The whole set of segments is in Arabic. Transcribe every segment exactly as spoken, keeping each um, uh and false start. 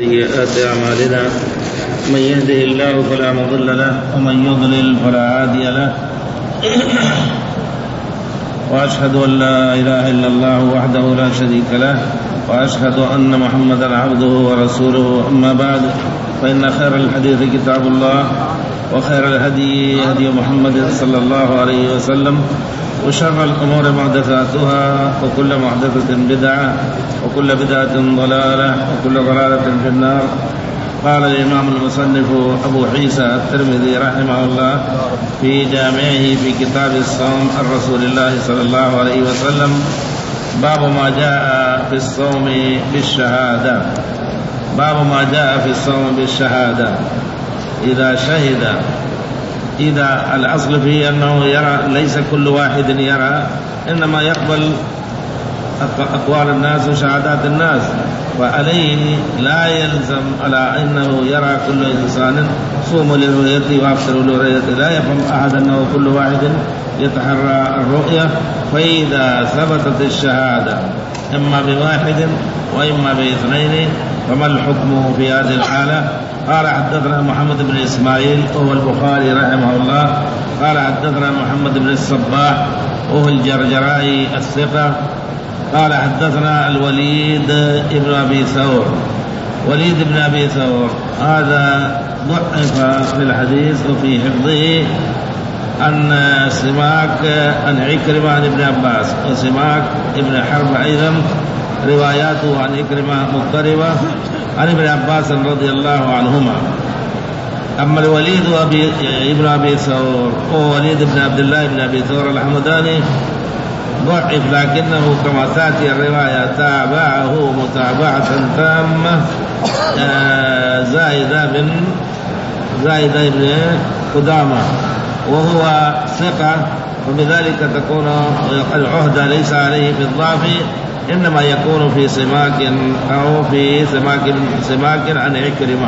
سيئات أعمالنا من يهده الله فلا مضل له ومن يضلل فلا هادي له. وأشهد أن لا إله إلا الله وحده لا شريك له وأشهد أن محمدا عبده ورسوله. أما بعد، فإن خير الحديث كتاب الله وخير الهدي هدي محمد صلى الله عليه وسلم وشر الأمور محدثاتها وكل محدثة بدعة وكل بدعة ضلالة وكل ضلالة في النار. قال الإمام المصنف أبو عيسى الترمذي رحمه الله في جامعه في كتاب الصوم عن رسول الله صلى الله عليه وسلم: باب ما جاء في الصوم بالشهادة. باب ما جاء في الصوم بالشهادة إذا شهد. إذا الأصل فيه أنه يرى، ليس كل واحد يرى، إنما يقبل أقوال الناس وشهادات الناس، وعليه لا يلزم على أنه يرى كل إنسان صوم لرؤيته وأفطر لرؤيته. لا يفهم أحد أنه كل واحد يتحرى الرؤية. فإذا ثبتت الشهادة إما بواحد وإما باثنين فما الحكم في هذه الحالة؟ قال: حدثنا محمد بن إسماعيل وهو البخاري رحمه الله قال: حدثنا محمد بن الصباح وهو الجرجرائي الثقة قال: حدثنا الوليد بن أبي ثور. وليد بن أبي ثور هذا ضعف في الحديث وفي حفظه عن سماك عن عكرمة عن ابن عباس، وسماك ابن حرب أيضا رواياته عن عكرمة مضطربة عن ابن عباس رضي الله عنهما. أما الوليد ابن أبي ثور هو وليد بن عبد الله بن أبي ثور الحمداني ضعف، لكنه كما تأتي الرواية تابعه متابعة تامة زايدة بن زايدة بن قدامة وهو ثقة، وبذلك تكون العهدة ليس عليه في الضعف، إنما يكون في سماك أو في سماك سماك عن عكرمة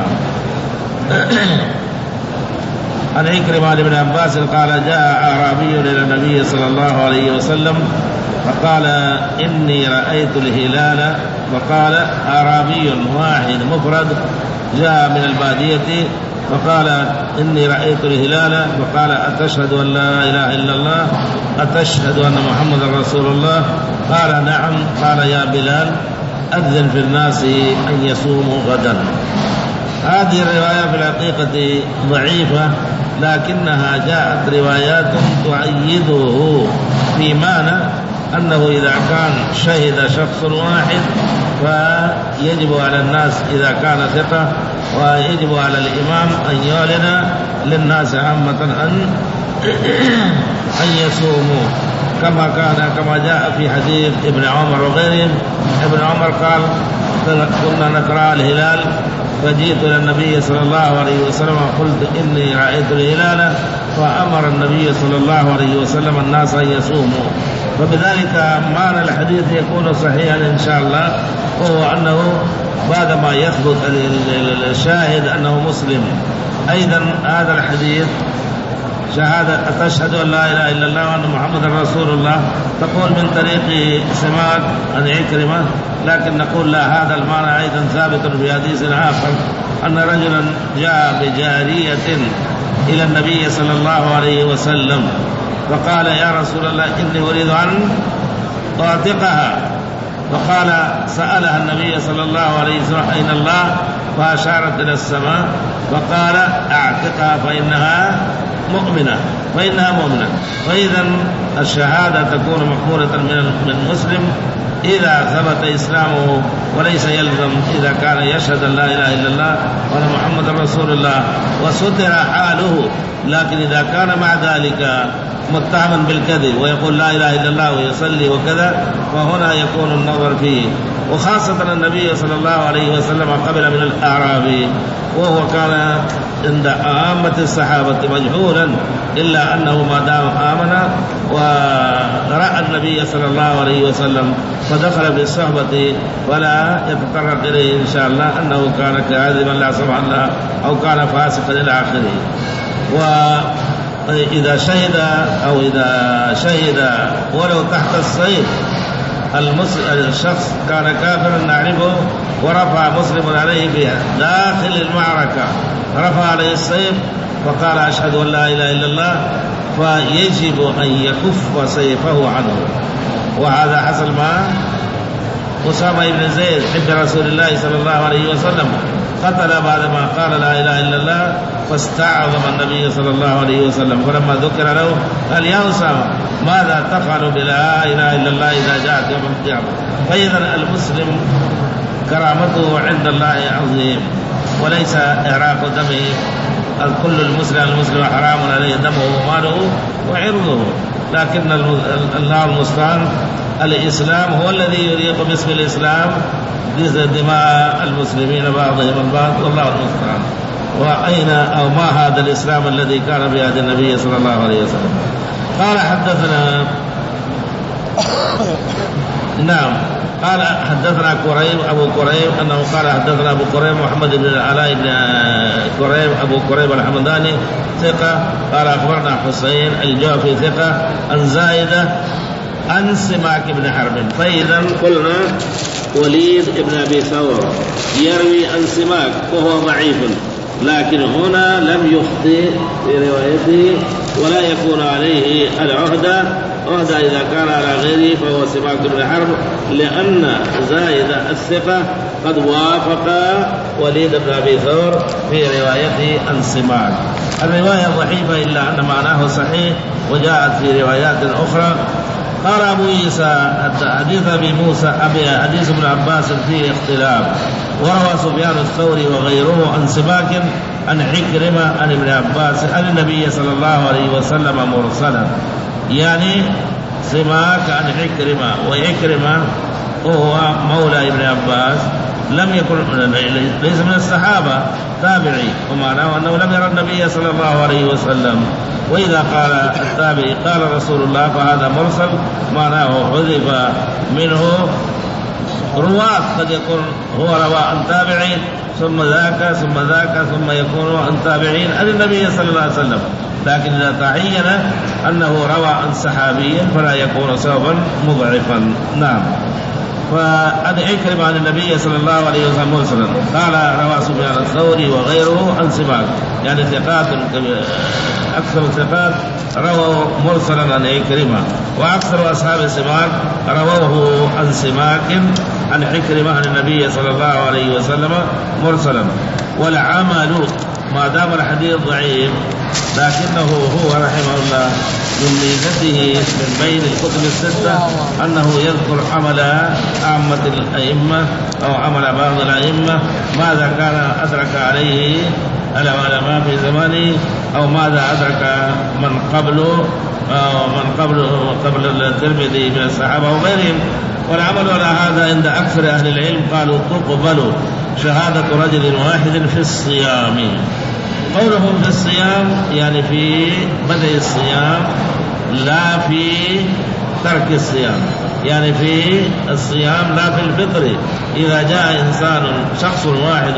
عن عكرمة لابن عباس قال: جاء أعرابي إلى النبي صلى الله عليه وسلم فقال: إني رأيت الهلال. فقال أعرابي واحد مفرد جاء من البادية فقال: إني رأيت الهلال. فقال: أتشهد أن لا إله إلا الله؟ أتشهد أن محمد رسول الله؟ قال: نعم. قال: يا بلال أذن في الناس أن يصوموا غدا. هذه الرواية في الحقيقة ضعيفة، لكنها جاءت روايات تؤيده في معنى أنه إذا كان شهد شخص واحد فيجب على الناس إذا كان ثقة، ويجب على الإمام أن يعلن للناس عامة أن أن يصوموا، كما كان كما جاء في حديث ابن عمر وغيرهم. ابن عمر قال: كنا نقرأ الهلال فجئت إلى النبي صلى الله عليه وسلم وقلت إني رأيت الهلال، فأمر النبي صلى الله عليه وسلم الناس أن يصوموا. فبذلك معنى الحديث يكون صحيحا إن شاء الله، وهو أنه بعدما يثبت الشاهد أنه مسلم. أيضا هذا الحديث شهادة أتشهد أن لا إله إلا الله وأن محمد رسول الله تقول من طريق سماك عن عكرمة، لكن نقول لا، هذا المعنى أيضا ثابت في حديث آخر أن رجلا جاء بجارية إلى النبي صلى الله عليه وسلم فقال: يا رسول الله إني أريد أن أعتقها. فقال سألها النبي صلى الله عليه وسلم: أين الله؟ فأشارت إلى السماء فقال: أعتقها فإنها مؤمنة فإنها مؤمنة. وإذا الشهادة تكون مقبولة من مسلم إذا ثبت إسلامه، وليس يلزم إذا كان يشهد أن لا إله إلا الله وأن محمد رسول الله وستر حاله. لكن إذا كان مع ذلك متهما بالكذب ويقول لا إله إلا الله ويصلي وكذا، فهنا يكون النظر فيه. وخاصة النبي صلى الله عليه وسلم قبل من الأعرابي، وهو كان عند عامة الصحابة مجهولا، إلا أنه ما دام آمن ورأى النبي صلى الله عليه وسلم فدخل في الصحبة ولا يتطرق إليه إن شاء الله أنه كان كاذبا لا سمح الله أو كان فاسقا إلى آخره. وإذا شهد أو إذا شهد ولو تحت الصيد المسلم الشخص كان كافرا نعرفه ورفع مسلم عليه فيها داخل المعركة، رفع عليه السيف وقال أشهد أن لا إله إلا الله، فيجب أن يكف سيفه عنه. وهذا حصل مع أسامة بن زيد حب رسول الله صلى الله عليه وسلم، قتل بعدما قال لا إله إلا الله، فاستعظم النبي صلى الله عليه وسلم، فلما ذكر له قال يا أسامة ماذا تفعل بلا إله إلا الله إذا جاءت يوم القيامة؟ فإذا المسلم كرامته عند الله عظيم، وليس إحراق دمه. كل المسلم المسلم حرام عليه دمه وماله وعرضه، لكن الله المستعان الإسلام هو الذي يليق باسم الإسلام دماء المسلمين بعضهم البعض، والله المستعان. وأين أو ما هذا الإسلام الذي كان بيد النبي صلى الله عليه وسلم؟ قال حدثنا نعم قال حدثنا كريم أبو كريم أنه قال حدثنا أبو كريم محمد بن العلاء بن كريم أبو كريم الحمداني ثقة قال أخبرنا حسين الجوفي ثقة عن زايدة عن سماك بن حرب. فإذا قلنا وليد بن أبي ثور يروي عن سماك وهو ضعيف، لكن هنا لم يخطئ في روايته ولا يكون عليه العهدة. عهدة إذا كان على غيره فهو سماك بن حرب، لأن زايد الثقة قد وافق وليد بن أبي ثور في روايته عن سماك. الرواية ضعيفة إلا أن معناه صحيح وجاءت في روايات أخرى. قال أبو عيسى حديث أبي موسى أبي حديث ابن عباس فيه اختلاف، وروى سفيان الثوري وغيره عن سماك عن عكرمة عن ابن عباس عن النبي صلى الله عليه وسلم مرسلا، يعني سماك عن عكرمة، وعكرمة وهو مولى ابن عباس لم يكن ليس من الصحابة، تابعي، ومعناه أنه لم يرى النبي صلى الله عليه وسلم. وإذا قال التابعي قال رسول الله فهذا مرسل، معناه حذف منه رواة، قد يكون هو روى عن تابعين ثم ذاك ثم ذاك ثم يكون عن تابعين عن النبي صلى الله عليه وسلم، لكن إذا تعين أنه روى عن صحابي فلا يكون سببا مضعفا. نعم. فعن عكرمة عن النبي صلى الله عليه وسلم مرسلا قال روى سفيان الثوري وغيره عن سماك، يعني ثقات أكثر الثقات رووا مرسلا عن عكرمة، وأكثر أصحاب سماك رووه عن سماك عن عكرمة عن النبي صلى الله عليه وسلم مرسلا. والعمل ما دام الحديث ضعيف لكنه هو رحمه الله من ميزته من بين الكتب الستة أنه يذكر عمل عامة الأئمة أو عمل بعض الأئمة، ماذا كان أدرك عليه العلماء في زمانه أو ماذا أدرك من قبله أو من قبل قبل الترمذي من الصحابة وغيرهم. والعمل على هذا عند أكثر أهل العلم قالوا تقبل شهادة رجل واحد في الصيام. قولهم في الصيام يعني في بدء الصيام لا في ترك الصيام، يعني في الصيام لا في الفطر. إذا جاء إنسان شخص واحد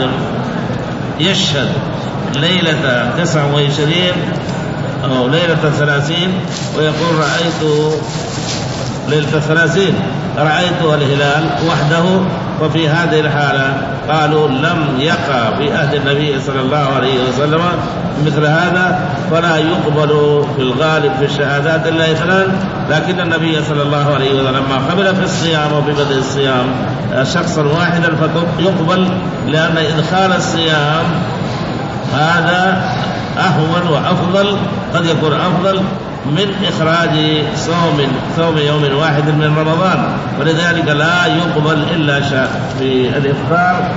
يشهد ليلة تسعة وعشرين أو ليلة ثلاثين ويقول رأيت ليلة الثلاثين رأيت الهلال وحده، وفي هذه الحالة قالوا لم يقع في عهد النبي صلى الله عليه وسلم مثل هذا، فلا يقبل في الغالب في الشهادات إلا اثنان. لكن النبي صلى الله عليه وسلم لما قبل في الصيام وفي بدء الصيام شخصا واحدا فيقبل، لأن إدخال الصيام هذا أهون وأفضل، قد يكون أفضل من إخراج صوم صوم يوم واحد من رمضان، ولذلك لا يقبل إلا في الإفطار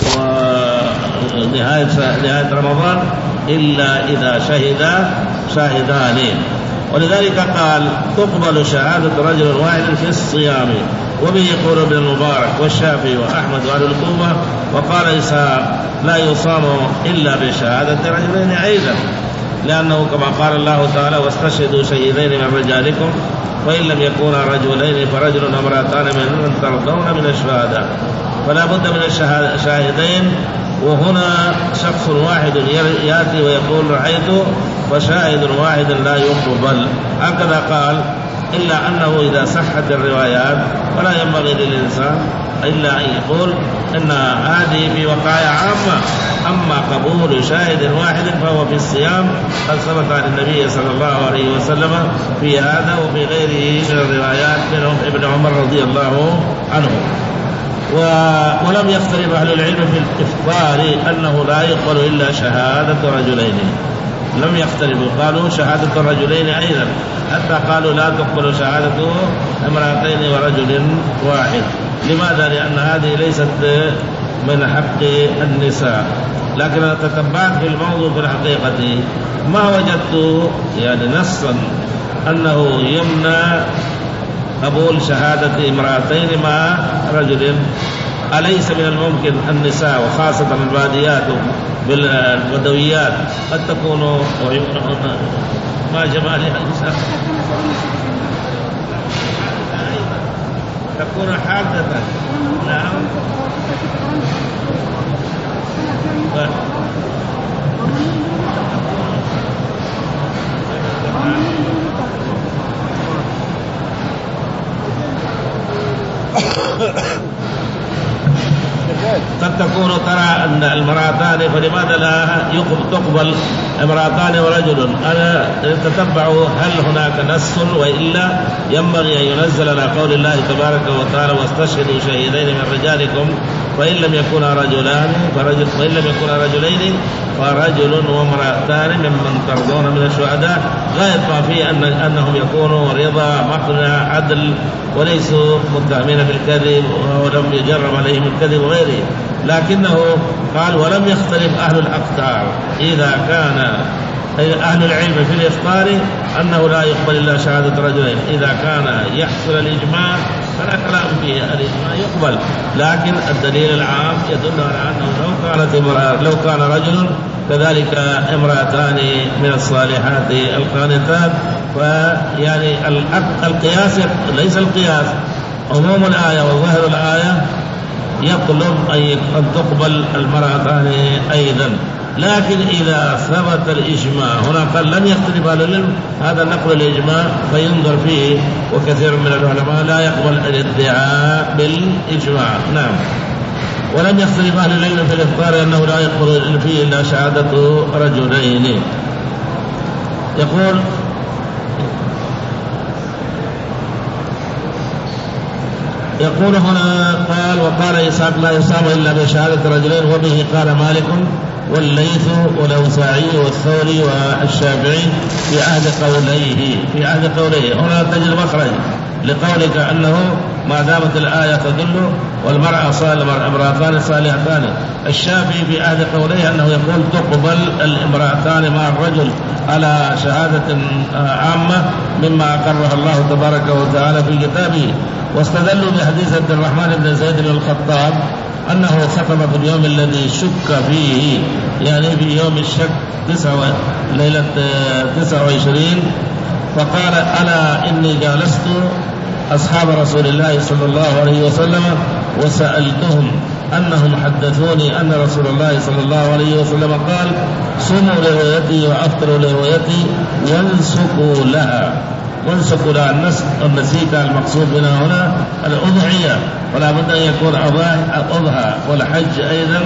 ونهاية نهاية رمضان إلا إذا شهد شاهدان. ولذلك قال تقبل شهادة رجل واحد في الصيام، وبه يقول ابن المبارك والشافعي وأحمد وأهل الكوفة. وقال إسحاق لا يصام إلا بشهادة رجلين أيضا، لأنه كما قال الله تعالى واستشهدوا شهيدين من رجالكم، وإن لم يكونا رجلين فرجل وامرأتان ممن ترضون من الشهداء، فلا بد من الشاهدين. وهنا شخص واحد يأتي ويقول رأيت، وشاهد واحد لا يقبل. هكذا قال إلا أنه إذا صحت الروايات ولا ينبغي للإنسان إلا أن يقول إن هذه في وقائع عامة، أما قبول شاهد واحد فهو في الصيام قد ثبت عن النبي صلى الله عليه وسلم في هذا وفي غيره من الروايات، منهم ابن عمر رضي الله عنه. ولم يختلف أهل العلم في الإفطار أنه لا يقبل إلا شهادة رجلين، لم يختلفوا، قالوا شهادة الرجلين أيضا، حتى قالوا لا تقبل شهادة امرأتين ورجل واحد. لماذا؟ لأن هذه ليست من حق النساء. لكن أنا تتبعت في الموضوع في الحقيقة ما وجدت يعني نصا أنه يمنع قبول شهادة امرأتين مع رجل. أليس من الممكن النساء وخاصة الباديات بالبدويات قد تكون ما جمالها النساء تكون حادة؟ نعم. قد تكون ترى أن المرأتان فلماذا لا تقبل امرأتان ورجل؟ أنا تتبع هل هناك نص، وإلا ينبغي أن ينزل على قول الله تبارك وتعالى واستشهدوا شهيدين من رجالكم فإن لم يكونا رجلان فرجل وإن لم يكونا رجلين فرجل وامرأتان ممن ترضون من الشهداء، غاية ما فيه أن أنهم يكونوا رضا مقنع عدل وليسوا متهمين بالكذب ولم يجرب عليهم الكذب وغيره. لكنه قال ولم يختلف أهل الأقطار، إذا كان أهل العلم في الإفطار أنه لا يقبل إلا شهادة رجلين، إذا كان يحصل الإجماع فلا كلام فيه، الإجماع يقبل. لكن الدليل العام يدل على أنه لو كانت امرأة لو كان رجل كذلك امرأتان من الصالحات القانتات، فيعني القياس ليس القياس عموم الآية وظاهر الآية يطلب أن تقبل المرأتان أيضا. لكن إذا ثبت الإجماع هنا قال لم يختلف أهل العلم، هذا نقل الإجماع فينظر فيه، وكثير من العلماء لا يقبل الادعاء بالإجماع. نعم. ولم يختلف أهل العلم في الإفطار أنه لا يقبل فيه إلا شهادة رجلين. يقول يقول هنا قال وقال إسحاق لا يصام إلا بشهادة رجلين، وبه قال مالك والليث والأوزاعي والثوري والشافعي في عهد قوليه في عهد قوليه هنا تجد مخرج لقولك أنه ما دامت الآية تدل والمرأة صالحة امرأتان صالحتان. الشافعي في عهد قوليه أنه يقول تقبل الامرأتان مع الرجل على شهادة عامة مما أقرها الله تبارك وتعالى في كتابه. واستدلوا بحديث عبد الرحمن بن زيد بن الخطاب أنه خطب في اليوم الذي شك فيه، يعني في يوم الشك تسعة ليلة تسعة وعشرين، فقال ألا إني جالست أصحاب رسول الله صلى الله عليه وسلم وسألتهم أنهم حدثوني أن رسول الله صلى الله عليه وسلم قال صوموا لرؤيتي وأفطروا لرؤيتي وانسكوا لها. وانسكوا لها النسيك المقصود منها هنا الأضحية، ولا بد أن يكون أضحى والحج أيضا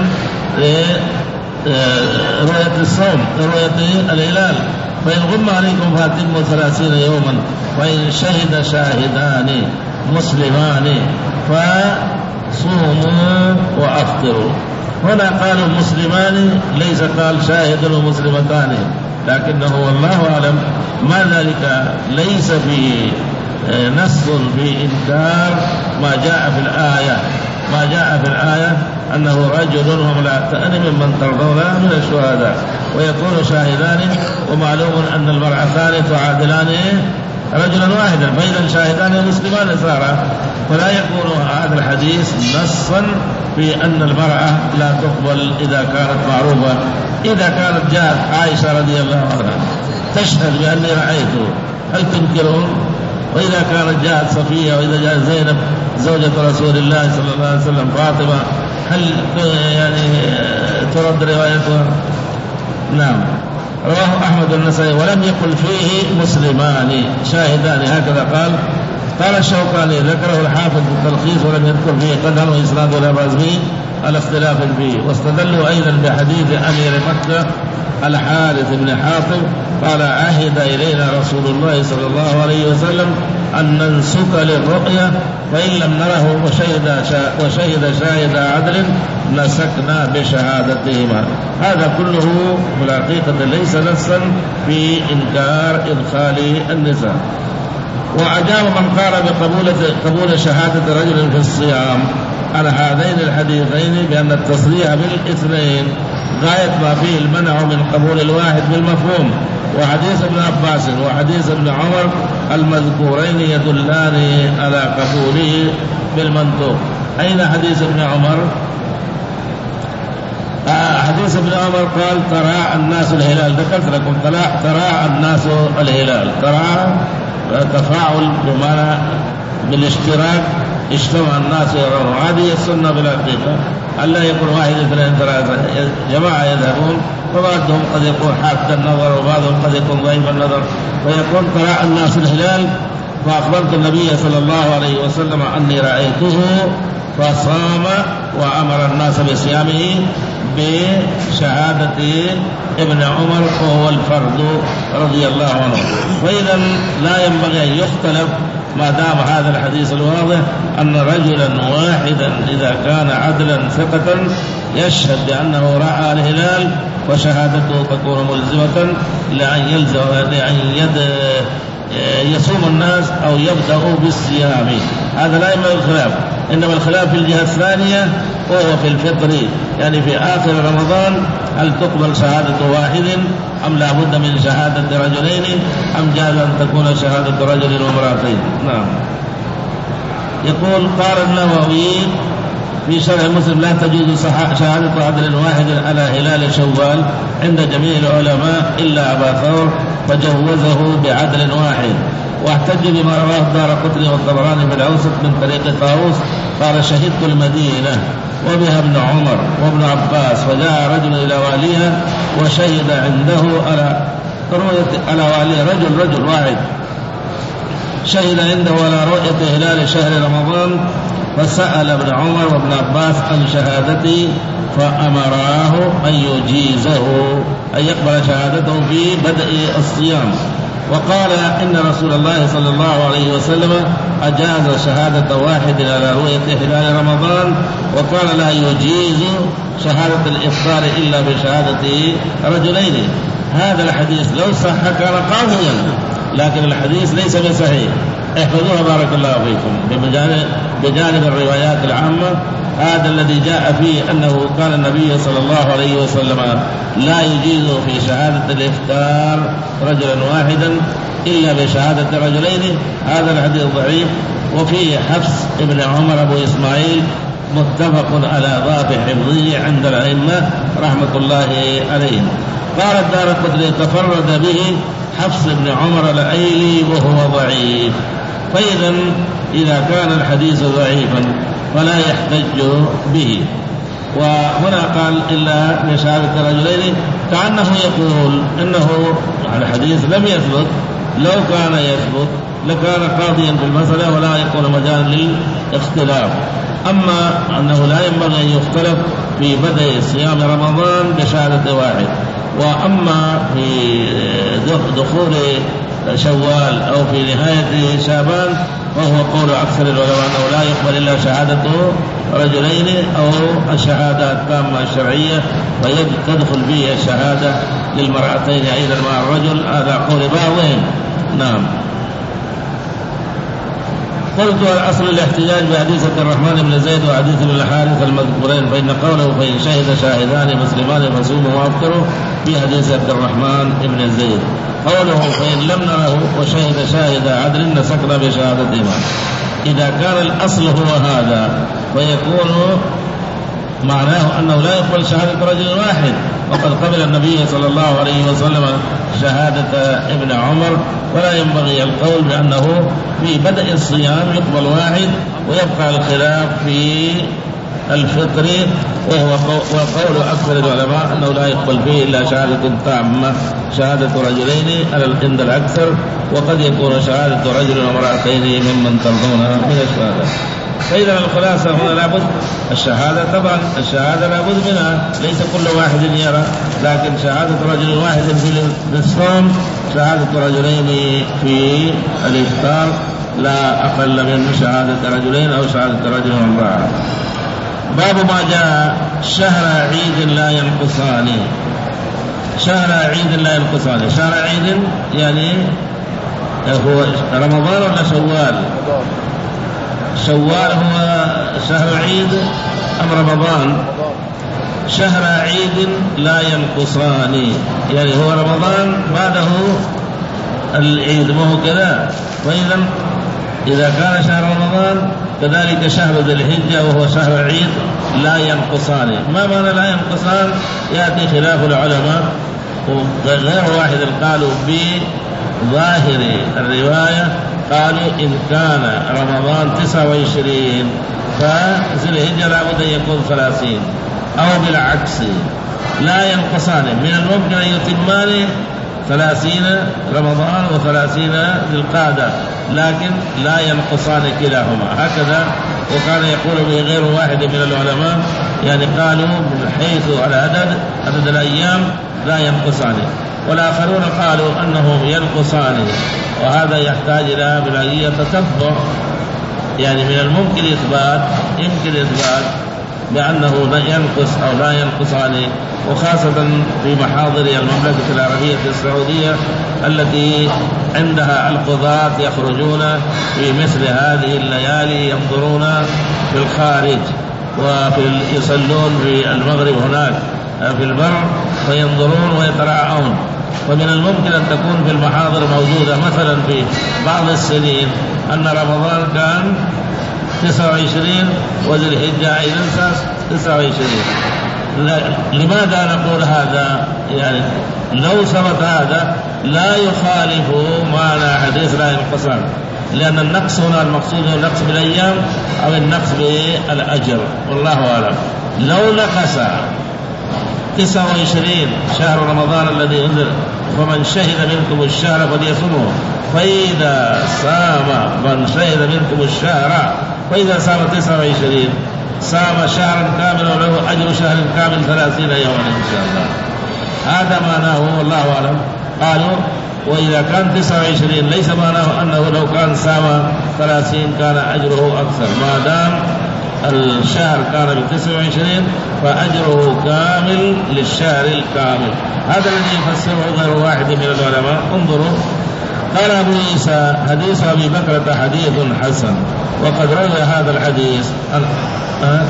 رؤية الصوم رؤية الهلال. فإن غم عليكم فاتموا ثلاثين يوما، وإن شهد شاهدان مسلمان فصوموا وأفطروا. هنا قالوا مسلمان، ليس قال شاهد ومسلمتان، لكنه والله أعلم ما ذلك ليس في نص في إنكار ما جاء في الآية ما جاء في الآية أنه رجل وامرأتان ممن ترضون من الشهداء ويكون شاهدان، ومعلوم أن المرأتان تعادلان رجلا واحدا، فإذا شاهدان مسلمان صار، فلا يكون هذا الحديث نصا في أن المرأة لا تقبل إذا كانت معروفة. إذا كانت جاءت عائشة رضي الله عنها تشهد بأني رأيته هل تنكرون؟ وإذا كانت جاءت صفية، وإذا جاءت زينب زوجة رسول الله صلى الله عليه وسلم فاطمة هل يعني ترد روايتها؟ نعم. رواه أحمد النسائي ولم يقل فيه مسلمان شاهدان هكذا قال. قال الشوكاني ذكره الحافظ في التلخيص ولم يذكر فيه قدر وإسناد ولا بأس به على اختلاف فيه. واستدلوا أيضا بحديث أمير مكة الحارث بن حاطب قال عهد إلينا رسول الله صلى الله عليه وسلم أن ننسك للرؤيا فإن لم نره وشهد, شا وشهد شاهد عدل نسكنا بشهادتهما. هذا كله في الحقيقة ليس نصا في إنكار إدخال النساء. وأجاب من قال بقبول قبول شهادة رجل في الصيام على هذين الحديثين بأن التصريح بالاثنين غاية ما فيه المنع من قبول الواحد بالمفهوم. وحديث ابن عباس وحديث ابن عمر المذكورين يدلان على قبوله بالمنطوق. أين حديث ابن عمر؟ آه حديث ابن عمر قال ترى الناس الهلال، ذكرت لكم ترى الناس الهلال، ترى تفاعل بمعنى بالاشتراك، اجتمع الناس يرون. هذه السنة بالحقيقة ألا يكون واحد اثنين ثلاثة جماعة يذهبون، وبعضهم قد يكون حاد النظر وبعضهم قد يكون ضعيف النظر، فيقول ترى الناس الهلال فأخبرت النبي صلى الله عليه وسلم أني رأيته فصام وأمر الناس بصيامه بشهادة ابن عمر وهو الفرد رضي الله عنه. فإذا لا ينبغي أن يختلف ما دام هذا الحديث الواضح أن رجلا واحدا إذا كان عدلا ثقة يشهد بأنه رأى الهلال وشهادته تكون ملزمة لأن يلزم لأن يد يصوم الناس أو يبدأوا بالصيام. هذا لا ينبغي الخلاف، إنما الخلاف في الجهة الثانية وهو في الفطر، يعني في آخر رمضان هل تقبل شهادة واحد أم لا بد من شهادة رجلين أم جاز أن تكون شهادة رجل وامرأتين. نعم. يقول قال النووي في شرح مسلم لا تجوز شهادة عدل واحد على هلال شوال عند جميع العلماء إلا أبا ثور فجوزه بعدل واحد. واحتج بما رواه الدارقطني والطبراني في الأوسط من طريق طاووس قال شهدت المدينة وبها ابن عمر وابن عباس وجاء رجل إلى واليها وشهد عنده على رؤية على واليها رجل رجل واحد شهد عنده على رؤية هلال شهر رمضان فسأل ابن عمر وابن عباس عن شهادته فأمراه أن يجيزه أن يقبل شهادته في بدء الصيام. وقال إن رسول الله صلى الله عليه وسلم أجاز شهادة واحد على رؤية هلال رمضان وقال لا يجيز شهادة الإفطار إلا بشهادة رجلين. هذا الحديث لو صح كان قاضيا، لكن الحديث ليس بصحيح. احفظوها بارك الله فيكم. بجانب, بجانب الروايات العامة هذا الذي جاء فيه أنه كان النبي صلى الله عليه وسلم لا يجيز في شهادة الإفطار رجلا واحدا إلا بشهادة رجلين، هذا الحديث ضعيف. وفيه حفص ابن عمر أبو إسماعيل متفق على ضابط حفظه عند الأئمة رحمة الله عليهم. قال الدارقطني تفرد به حفص بن عمر الأيلي وهو ضعيف. فإذا إذا كان الحديث ضعيفا فلا يحتج به. وهنا قال إلا بشهادة رجلين كأنه يقول إنه الحديث لم يثبت، لو كان يثبت لكان قاضيا في المسألة ولا يكون مجال للاختلاف. أما أنه لا ينبغي أن يختلف في بدء صيام رمضان بشهادة واحد، وأما في دخول شوال أو في نهاية شعبان وهو قول أكثر العلماء أنه لا يقبل إلا شهادته رجلين أو الشهادة التامة الشرعية ويدخل به الشهادة للمرأتين أيضا مع الرجل، هذا قول بعضهم. نعم. قلت الأصل الاحتجاج بحديث عبد الرحمن بن زيد وحديث ابن الحارث المذكورين، فإن قوله فإن شهد شاهدان مسلمان فصوموا وافطروا في حديث عبد الرحمن بن زيد. قوله فإن لم نره وشهد شاهد عدل نسكنا بشهادتهما. إذا كان الأصل هو هذا فيكون معناه أنه لا يقبل شهادة رجل واحد، وقد قبل النبي صلى الله عليه وسلم شهادة ابن عمر، ولا ينبغي القول بأنه في بدء الصيام يقبل واحد ويبقى الخلاف في الفطر، وهو وقول أكثر العلماء أنه لا يقبل فيه إلا شهادة تامة، شهادة رجلين عند الأكثر، وقد يكون شهادة رجل وامرأتين ممن ترضون من الشهادة. فإذا الخلاصة هنا لابد الشهادة، طبعا الشهادة لابد منها، ليس كل واحد يرى، لكن شهادة رجل واحد في الصوم، شهادة رجلين في الإفطار لا أقل من شهادة رجلين أو شهادة رجل وامرأة. باب ما جاء شهر عيد لا ينقصان. شهر عيد لا ينقصان، شهر عيد يعني هو رمضان ولا شوال؟ شوال هو شهر عيد أم رمضان؟ شهر عيد لا ينقصان، يعني هو رمضان بعده العيد، ما هو كذا. وإذا إذا كان شهر رمضان كذلك شهر ذي الحجة وهو شهر عيد لا ينقصان. ما معنى لا ينقصان؟ يأتي خلاف العلماء، وغير واحد قالوا بظاهر الرواية، قالوا إن كان رمضان تسعة وعشرين فذي الحجة لابد أن يكون ثلاثين، أو بالعكس لا ينقصان، من الممكن أن يتمان ثلاثين رمضان وثلاثين ذي القعدة، لكن لا ينقصان كلاهما هكذا. وكان يقول به غير واحد من العلماء، يعني قالوا من حيث العدد عدد الأيام لا ينقصان، والآخرون قالوا أنهم ينقصان، وهذا يحتاج إلى بلاغية تتبع، يعني من الممكن إثبات يمكن إثبات بأنه ينقص أو لا ينقصان، وخاصة في محاضر المملكة العربية السعودية التي عندها القضاة يخرجون في مثل هذه الليالي، ينظرون في الخارج ويصلون في المغرب هناك في البر، فينظرون ويتراءون. ومن الممكن أن تكون في المحاضر موجودة مثلا في بعض السنين أن رمضان كان تسعة وعشرين وذي الحجة أيضا تسعة وعشرين. لماذا نقول هذا؟ يعني لو ثبت هذا لا يخالف معنى حديث لا ينقصان، لأن النقص هنا المقصود هو النقص بالأيام أو النقص بالأجر، والله أعلم. لو نقص تسعة وعشرين شهر رمضان الذي أنزل فمن شهد منكم الشهر فليصمه، فإذا صام من شهد منكم الشهر، فإذا صام تسعة وعشرين صام شهرا كاملا وله أجر شهر كامل ثلاثين يوما إن شاء الله. هذا معناه والله أعلم. قالوا وإذا كان تسعة وعشرين ليس معناه أنه لو كان صام ثلاثين كان أجره أكثر، ما دام الشهر كان بتسعة وعشرين فأجره كامل للشهر الكامل. هذا الذي يفسره غير واحد من العلماء. انظروا، قال أبو عيسى حديث أبي بكرة حديث حسن، وقد روى هذا الحديث. أه؟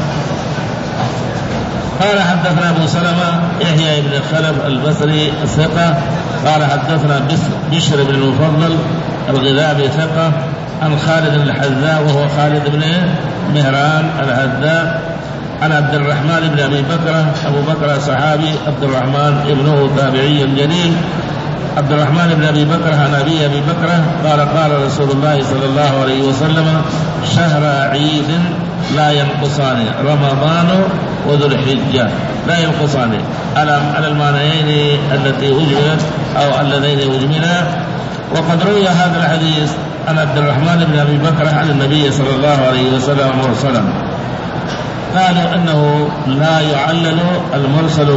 قال حدثنا أبو سلمة يحيى بن خلف البصري الثقة قال حدثنا بشر بن المفضل الغذابي ثقة عن خالد الحذاء وهو خالد بن مهران الحذاء عن عبد الرحمن بن أبي بكرة. أبو بكرة صحابي، عبد الرحمن ابنه تابعي جليل. عبد الرحمن بن أبي بكرة عن أبي أبي بكرة قال قال رسول الله صلى الله عليه وسلم شهر عيد لا ينقصان، رمضان وذو الحجة لا ينقصان، على المعنيين التي أجملت أو اللذين أجملا. وقد روي هذا الحديث عن عبد الرحمن بن أبي بكرة عن النبي صلى الله عليه وسلم مرسلا. قالوا أنه لا يعلل المرسل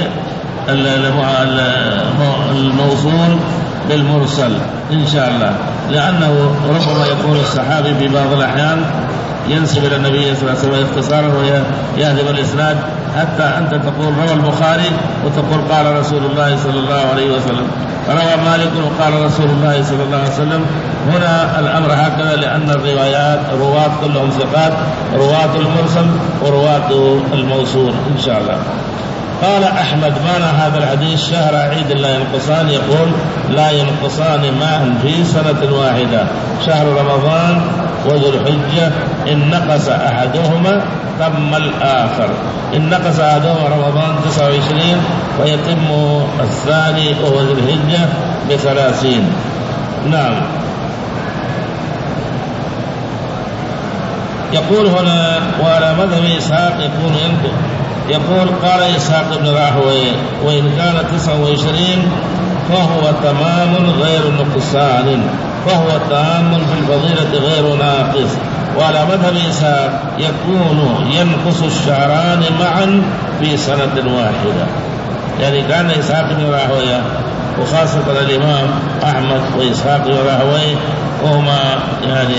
بالموصول بالمرسل إن شاء الله، لأنه ربما يكون الصحابي في بعض الأحيان ينسب إلى النبي صلى الله عليه وسلم اختصارا ويهدم الإسناد، حتى أنت تقول روى البخاري وتقول قال رسول الله صلى الله عليه وسلم، روى مالك وقال رسول الله صلى الله عليه وسلم. هنا الأمر هكذا، لأن الروايات رواة كلهم ثقات، رواة المرسل ورواة الموصول إن شاء الله. قال أحمد معنى هذا الحديث شهر عيد لا ينقصان، يقول لا ينقصان معا في سنة واحدة، شهر رمضان وذو الحجة، إن نقص أحدهما تم الآخر. إن نقص أحدهما رمضان تسعة وعشرين ويتم الثاني وهو ذو الحجة بثلاثين. نعم. يقول هنا وعلى مذهب إسحاق يكون ينقص. يقول قال إسحاق بن راهويه وإن كان تسعة وعشرين فهو تمام غير نقصان، فهو تام في الفضيلة غير ناقص. وعلى مذهب إسحاق يكون ينقص الشهران معا في سنة واحدة. يعني كان إسحاق بن راهويه وخاصة الإمام أحمد وإسحاق بن راهويه وهما يعني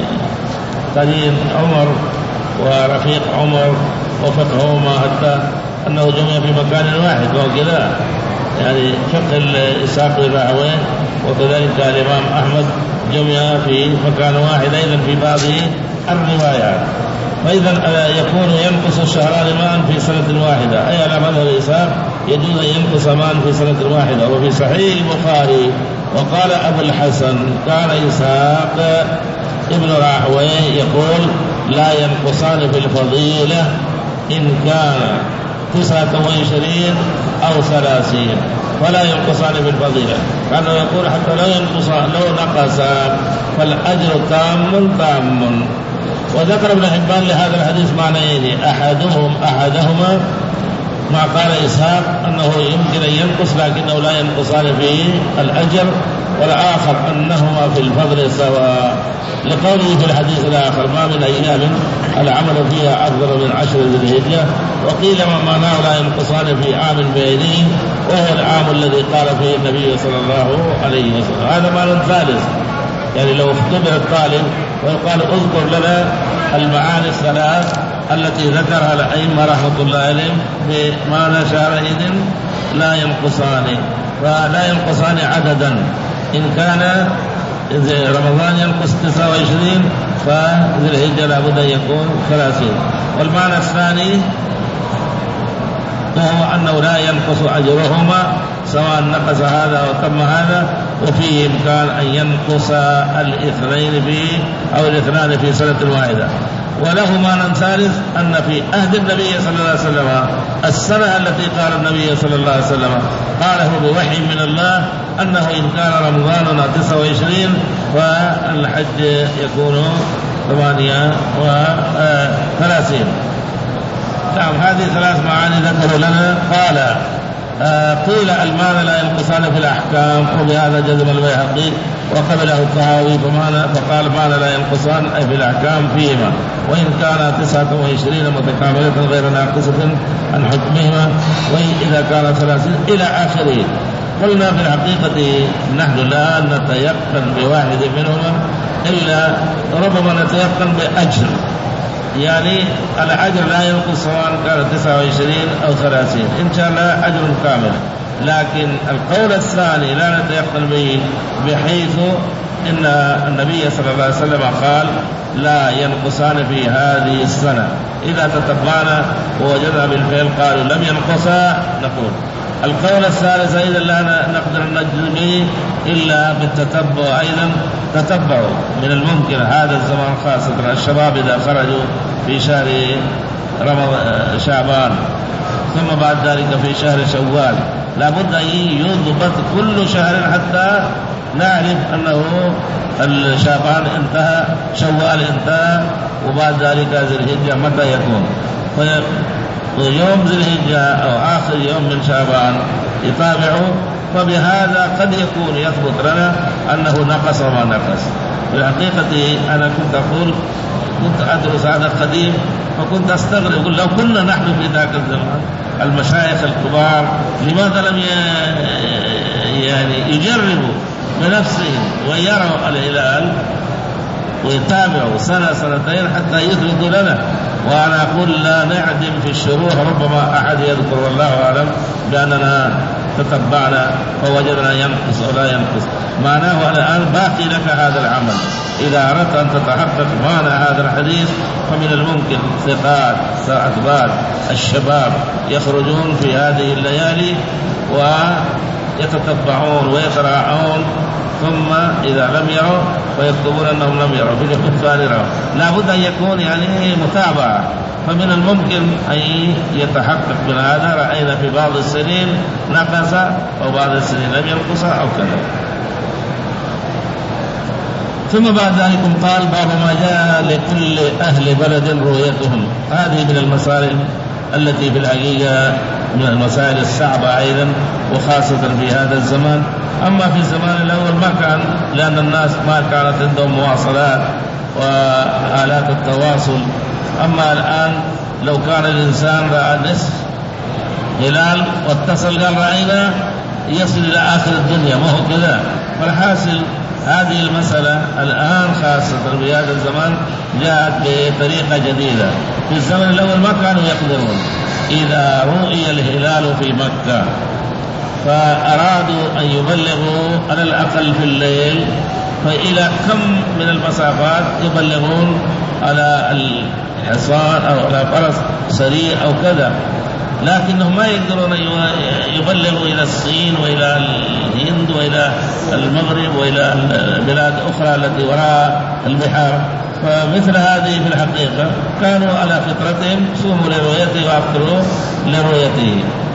قرين عمر ورفيق عمر وفقههما حتى أنه جمع في مكان واحد وكذا، يعني فقه إسحاق بن راهويه وكذلك الإمام أحمد جمع في مكان واحد أيضا في بعض الروايات. فإذا يكون ينقص الشهران معا في سنة واحدة، أي على مذهب إسحاق يجوز أن ينقص معا في سنة واحدة. وفي صحيح البخاري وقال أبو الحسن كان إسحاق ابن راهويه يقول لا ينقصان في الفضيلة إن كان تسعة وعشرين أو ثلاثين ولا ينقصان في الفضيلة، كانوا يقول حتى لو ينقص لو نقص فالأجر تام تام. وذكر ابن حبان لهذا الحديث معنيين، أحدهم أحدهما ما قال إسحاق أنه يمكن أن ينقص لكنه لا ينقصان في الأجر، والآخر أنهما في الفضل سواء، لقوله في الحديث الآخر ما من أيام العمل فيها أفضل من عشر ذي الهجة. وقيل ما معناه لا ينقصان في عام بعينه وهو العام الذي قال فيه النبي صلى الله عليه وسلم. هذا معنى ثالث، يعني لو اختبر الطالب ويقال اذكر لنا المعاني الثلاث التي ذكرها الأئمة رحمة الله عليهم بمعنى شهرين لا ينقصان، فلا ينقصان عددا. إن كان رمضان ينقص تسعة وعشرين فذي الهجة لابد أن يكون ثلاثين. والمعنى الثاني وهو أنه لا ينقص أجرهما سواء نقص هذا وتم هذا، وفيه إمكان أن ينقص الاثنين فيه أو الاثنان في سنة واحدة. وله معنى ثالث أن في عهد النبي صلى الله عليه وسلم السنة التي قال النبي صلى الله عليه وسلم قاله بوحي من الله أنه إن كان رمضاننا تسعة وعشرين فالحج يكون ثمانية وثلاثين. نعم، هذه ثلاث معاني ذكروا لنا. قال آه قيل المعنى لا ينقصان في الأحكام، وبهذا جزم البيهقي وقبله الطهاوي فقال معنى لا ينقصان أي في الأحكام فيهما، وإن كان تسعة وعشرين متكاملة غير ناقصة عن حكمهما، وإذا كان ثلاثين إلى آخره. قلنا في الحقيقة نحن لا نتيقن بواحد منهما، إلا ربما نتيقن بأجر، يعني الأجر لا ينقص سواء كان تسعة وعشرين أو ثلاثين، إن شاء الله أجر كامل. لكن القول الثاني لا نتيقن به، بحيث إن النبي صلى الله عليه وسلم قال لا ينقصان في هذه السنة. إذا تتبعنا ووجدنا بالفعل قالوا لم ينقصا نقول. القول الثالث أيضا لا نقدر نجزم به إلا بالتتبع. أيضا تتبعوا من الممكن هذا الزمان خاصة الشباب إذا خرجوا في شهر رمضان شعبان ثم بعد ذلك في شهر شوال، لابد أن يضبط كل شهر حتى نعرف أنه الشعبان انتهى، شوال انتهى، وبعد ذلك ذي الهجة متى يكون. ويوم ذي الهجة أو آخر يوم من شعبان يتابعه، فبهذا قد يكون يثبت لنا أنه نقص وما نقص. بالحقيقة أنا كنت أقول كنت أدرس هذا القديم فكنت أستغرب، أقول لو كنا نحن في ذاك الزمان المشايخ الكبار لماذا لم يعني يجربوا بنفسهم ويروا الهلال ويتابعوا سنة سنتين حتى يثبتوا لنا. وأنا أقول لا نعدم في الشروح، ربما أحد يذكر والله أعلم بأننا تتبعنا فوجدنا ينقص ولا ينقص. معناه الآن باقي لك هذا العمل. إذا أردت أن تتحقق معنى هذا الحديث فمن الممكن ثقات أثبات الشباب يخرجون في هذه الليالي ويتتبعون ويتراءون، ثم إذا لم يروا فيكتبون أنهم لم يروا، في اليوم الثاني رأوا. لا بد أن يكون يعني متابعة. فمن الممكن أن يتحقق من هذا. رأينا في بعض السنين نقص وبعض السنين لم ينقص أو كذا. ثم بعد ذلك قال باب ما جاء لكل أهل بلد رؤيتهم. هذه من المسائل التي في الحقيقة من المسائل الصعبة أيضا، وخاصة في هذا الزمان. أما في الزمان الأول ما كان، لأن الناس ما كانت عندهم مواصلات وآلات التواصل. أما الآن لو كان الإنسان رأى نصف هلال واتصل قال رأينا، يصل إلى آخر الدنيا، ما هو كذا. فالحاصل هذه المسألة الآن خاصة في هذا الزمان جاءت بطريقة جديدة. في الزمن الأول ما كانوا يقدرون، إذا رؤي الهلال في مكة فأرادوا أن يبلغوا على الأقل في الليل، فإلى كم من المسافات يبلغون على الحصان أو على فرس سريع أو كذا، لكنهم ما يقدرون يبلغوا إلى الصين وإلى الهند وإلى المغرب وإلى البلاد الأخرى التي وراء البحار. فمثل هذه في الحقيقة كانوا على فطرتهم، صوموا لرؤيته وأفطروا لرؤيته.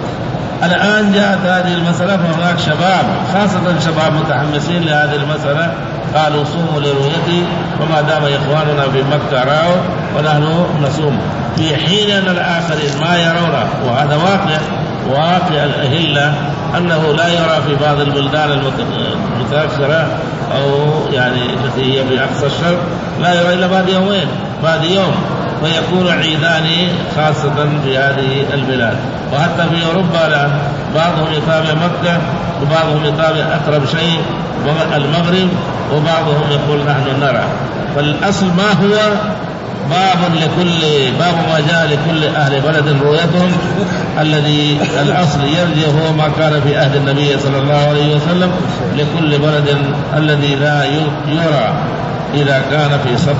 الآن جاءت هذه المسألة، فهناك شباب خاصة شباب متحمسين لهذه المسألة قالوا صوموا لرؤيته، وما دام إخواننا في مكة رأوا ونحن نصوم، في حين أن الآخرين ما يرونه. وهذا واقع واقع الأهلة أنه لا يرى في بعض البلدان المتأخرة أو يعني التي هي في أقصى الشرق، لا يرى إلا بعد يومين بعد يوم، فيكون عيدان خاصة في هذه البلاد. وحتى في أوروبا الآن بعضهم يتابع مكة وبعضهم يتابع أقرب شيء المغرب، وبعضهم يقول نحن نرى. فالأصل ما هو باب لكل باب ما جاء لكل أهل بلد رؤيتهم، الذي الأصل يرجع هو ما كان في عهد النبي صلى الله عليه وسلم لكل بلد الذي لا يرى إذا كان في صف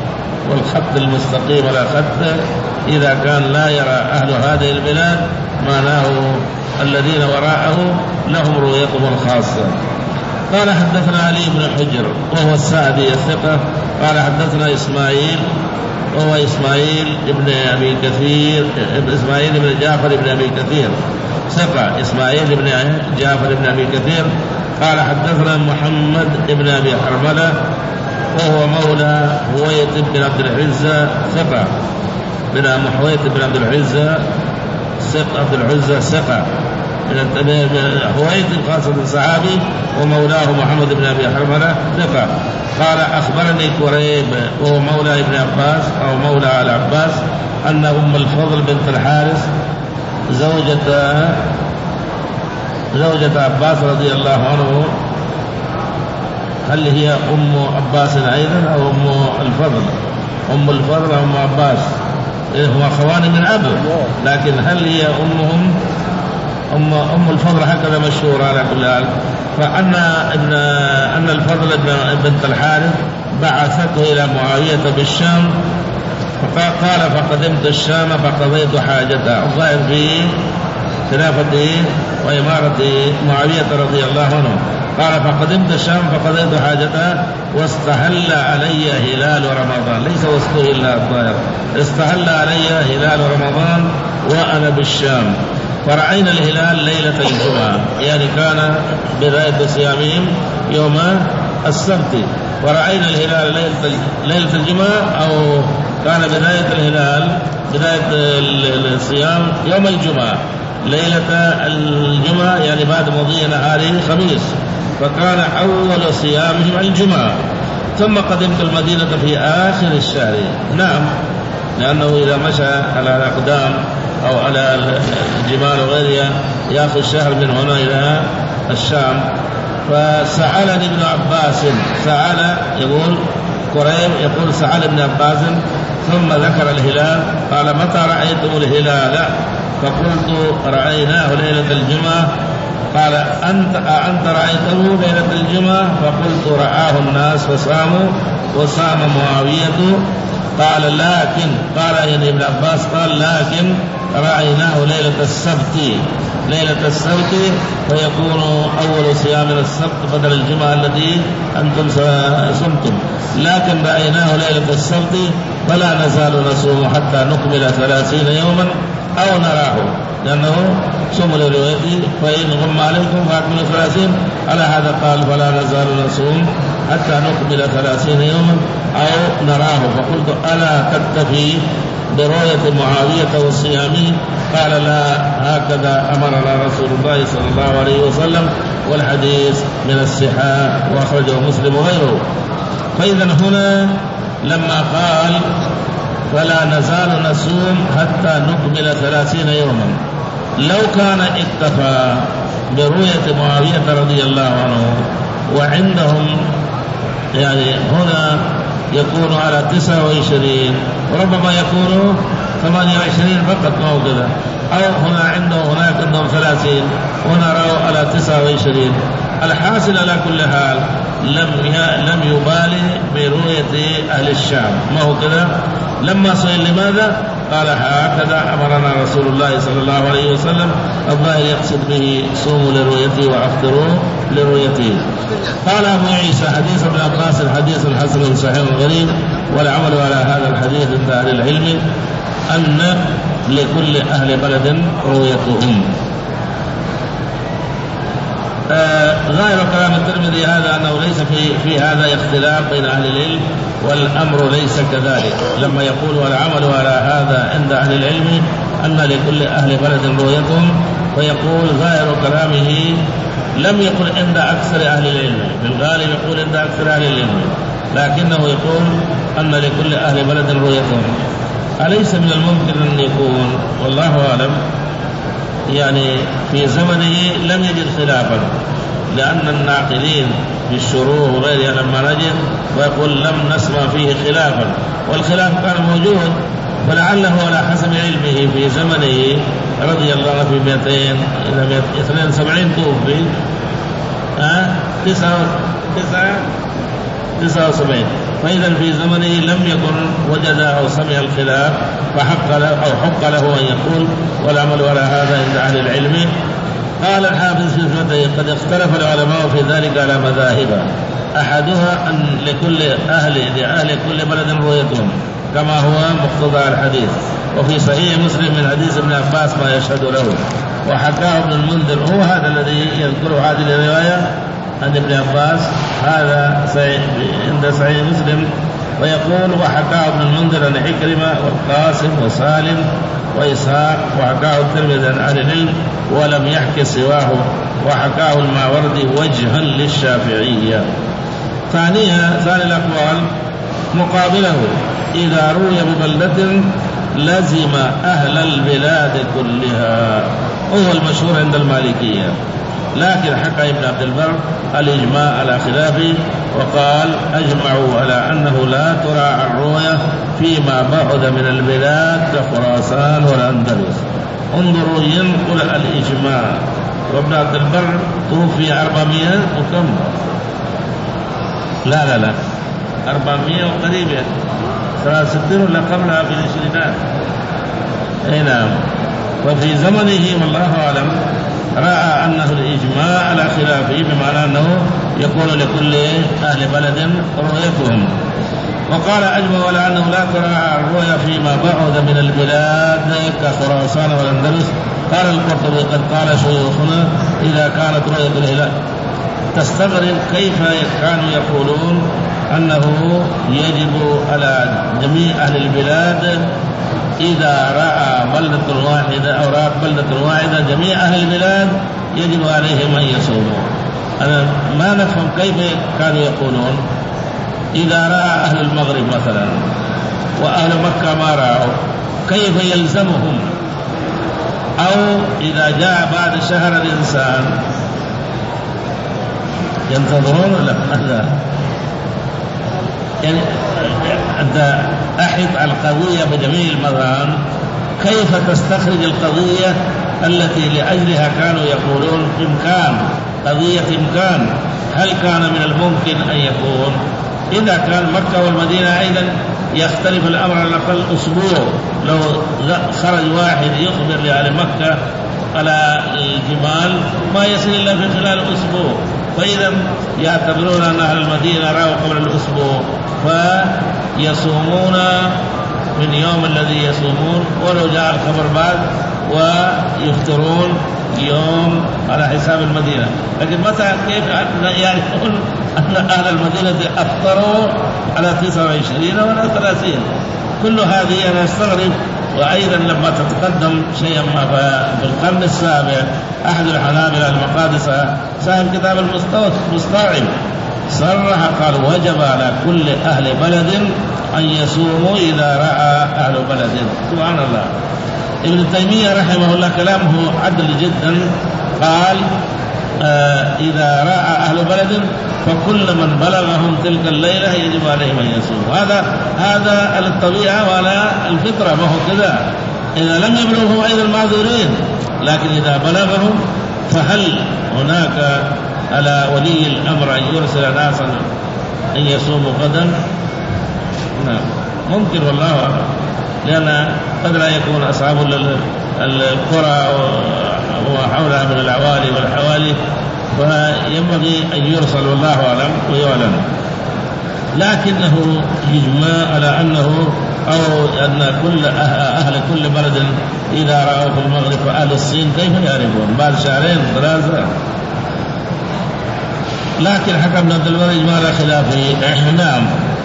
والخط المستقيم ولا خط، إذا كان لا يرى أهل هذه البلاد معناه الذين وراءه لهم رؤيتهم الخاصة. قال حدثنا علي بن حجر وهو السعدي الثقة قال حدثنا إسماعيل وهو إسماعيل ابن أبي كثير إسماعيل ابن جعفر ابن أبي كثير ثقة إسماعيل ابن جعفر ابن أبي كثير قال حدثنا محمد ابن أبي حرملة وهو مولى هويت بن عبد العزة ثقة بن محويت بن عبد العزة ثقة عبد العزة ثقة من هويت خاصة صحابي، ومولاه محمد بن أبي حرملة ثقة. قال أخبرني كريب وهو مولى ابن عباس أو مولى على عباس أن أم الفضل بنت الحارث زوجة زوجة عباس رضي الله عنه، هل هي أم عباس أيضا أو أم الفضل؟ أم الفضل أو أم عباس هما أخوان من أب، لكن هل هي أمهم أم أم الفضل هكذا مشهور على كل حال. فأن ابن أن الفضل بنت الحارث بعثته إلى معاوية بالشام، فقال فقدمت الشام فقضيت حاجته، الظاهر في خلافته وإمارة معاوية رضي الله عنه. قال فقدمت الشام فقضيت حاجته واستهل علي هلال رمضان، ليس واستهل الظاهر، استهل علي هلال رمضان وأنا بالشام، فرأينا الهلال ليلة الجمعة، يعني كان بداية صيامهم يوم السبت، ورأينا الهلال ليلة الجمعة أو كان بداية الهلال بداية الصيام يوم الجمعة ليلة الجمعة، يعني بعد مضي نهاره خميس، فكان أول صيامهم الجمعة. ثم قدمت المدينة في آخر الشهر، نعم، لأنه إذا مشى على الأقدام أو على الجمال وغيرها يأخذ شهر من هنا إلى الشام. فسألني ابن عباس، سأل يقول قريب يقول سأل ابن عباس ثم ذكر الهلال، قال متى رأيتم الهلال؟ فقلت رأيناه ليلة الجمعة. قال أنت أنت رأيته ليلة الجمعة؟ فقلت رآه الناس فصاموا وصام معاوية. قال لكن قال يعني ابن عباس قال لكن رأيناه ليلة السبت ليلة السبت فيكون أول صيام السبت بدل الجمعة التي أنتم صمتم، لكن رأيناه ليلة السبت فلا نزال نصوم حتى نكمل ثلاثين يوما أو نراه، لأنه صوم لروايته فإن غم عليكم فأكملوا ثلاثين. على هذا قال فلا نزال نصوم حتى نكمل ثلاثين يوما أو نراه. فقلت ألا تكتفي برؤية معاوية والصيام؟ قال لا، هكذا أمرنا رسول الله صلى الله عليه وسلم، والحديث من الصحاح وأخرجه مسلم وغيره. فإذا هنا لما قال فلا نزال نصوم حتى نكمل ثلاثين يوما، لو كان اكتفى برؤية معاوية رضي الله عنه وعندهم يعني هنا يكون على تسعة وعشرين وربما يكون ثمانية وعشرين فقط، ما هو كذا، أو هنا عنده هناك عندهم ثلاثين هنا رأوا على تسعة وعشرين. الحاصل على كل حال لم لم يبالي برؤية أهل الشام، ما هو كذا. لما سئل لماذا قال هكذا أمرنا رسول الله صلى الله عليه وسلم، الظاهر يقصد به صوموا لرؤيته وأفطروا لرؤيته. قال أبو عيسى حديث ابن عباس الحديث الحسن صحيح غريب، والعمل على هذا الحديث عند أهل العلم أن لكل أهل بلد رؤيتهم. آه غير كلام الترمذي هذا أنه ليس في, في هذا اختلاف بين أهل العلم، والأمر ليس كذلك. لما يقول والعمل على هذا عند أهل العلم أن لكل أهل بلد رؤيتهم، فيقول ظاهر كلامه لم يقل عند أكثر أهل العلم، بالغالب يقول عند أكثر أهل العلم، لكنه يقول أن لكل أهل بلد رؤيتهم. أليس من الممكن أن يكون والله أعلم يعني في زمنه لم يجد خلافا، لأن الناقلين في الشروح وغيرها لما نجد ويقول لم نسمع فيه خلافا، والخلاف كان موجود، ولعله على حسب علمه في زمنه رضي الله عنه في مئتين إلى اثنين وسبعين توفي ها تسعة تسعة تسعة وسبعين، فإذا في زمنه لم يكن وجد أو سمع الخلاف، فحق له أو حق له أن يقول والعمل على هذا عند أهل العلم. قال الحافظ في فتحه قد اختلف العلماء في ذلك على مذاهب، أحدها أن لكل أهل لأهل كل بلد رؤيتهم كما هو مقتضى الحديث، وفي صحيح مسلم من حديث ابن عباس ما يشهد له، وحكاه ابن المنذر، هو هذا الذي يذكر هذه الرواية عن ابن عباس، هذا عند صحيح مسلم، ويقول وحكاه ابن المنذر عن حكرمة والقاسم وسالم وإسحاق، وحكاه الترمذي عن أهل العلم ولم يحكي سواه، وحكاه الماوردي وجها للشافعية. ثانيها ثاني الأقوال مقابله إذا روي ببلدة لزم أهل البلاد كلها، وهو المشهور عند المالكية، لكن حكى ابن عبد البر الإجماع على خلافه، وقال أجمعوا على أنه لا تراعى الرؤية فيما بعد من البلاد كخراسان والأندلس. انظروا ينقل الإجماع، وابن عبد البر توفي أربعمائة وكم لا لا لا أربعمائة وقريبا ثلاث ستين ولا قبلها في العشرينات. أي نعم. وفي زمنه والله أعلم رأى أنه الإجماع على خلافه، بمعنى أنه يكون لكل أهل بلد رؤيتهم. وقال أجمع على أنه لا تراعى الرؤيا فيما بعد من البلاد كخراسان والأندلس. قال القرطبي قد قال شيوخنا إذا كانت رؤية الهلال، تستغرب كيف كانوا يقولون أنه يجب على جميع أهل البلاد إذا رأى بلدة واحدة أو رأت بلدة واحدة جميع أهل البلاد يجب عليهم أن يصوموا. أنا ما نفهم كيف كانوا يقولون إذا رأى أهل المغرب مثلا وأهل مكة ما رأوا كيف يلزمهم، أو إذا جاء بعد شهر الإنسان ينتظرون ولا لا؟ يعني أنت أحط القضية بجميع المظان، كيف تستخرج القضية التي لأجلها كانوا يقولون إمكان قضية إمكان؟ هل كان من الممكن أن يكون إذا كان مكة والمدينة أيضا يختلف الأمر على الأقل أسبوع، لو خرج واحد يخبر لأهل مكة على الجمال ما يصل إلا في خلال أسبوع، فإذا يعتبرون أن أهل المدينة رأوا قبل الأسبوع فيصومون من يوم الذي يصومون، ولو جاء الخبر بعد ويفطرون يوم على حساب المدينة. لكن متى كيف يعرفون أن أهل المدينة أفطروا على تسعة وعشرين ولا ثلاثين؟ كل هذه أنا أستغرب. وأيضا لما تتقدم شيئا ما في القرن السابع أحد الحنابلة المقادسة صاحب كتاب المستوعب صرح قال وجب على كل أهل بلد أن يصوموا إذا رأى أهل بلد. سبحان الله. ابن تيمية رحمه الله كلامه عدل جدا، قال آه إذا رأى أهل بلد فكل من بلغهم تلك الليلة يجب عليهم أن يصوموا. هذا هذا على الطبيعة وعلى الفطرة، ما هو كذا. إذا لم يبلغهم أيضا المعذورين، لكن إذا بلغهم فهل هناك على ولي الأمر أن يرسل ناسا أن يصوموا غدا؟ نعم ممكن والله أعلم، لأن قد لا يكون أصحاب القرى وحولها من العوالي والحوالي، فينبغي أن يرسل والله أعلم ويعلم. لكنه يجمع على أنه أو أن كل أهل كل بلد إذا رأوا في المغرب فأهل الصين كيف يعرفون بعد شهرين ثلاثة؟ لكن حكم ابن عبد البر إجماع على خلافه. نعم.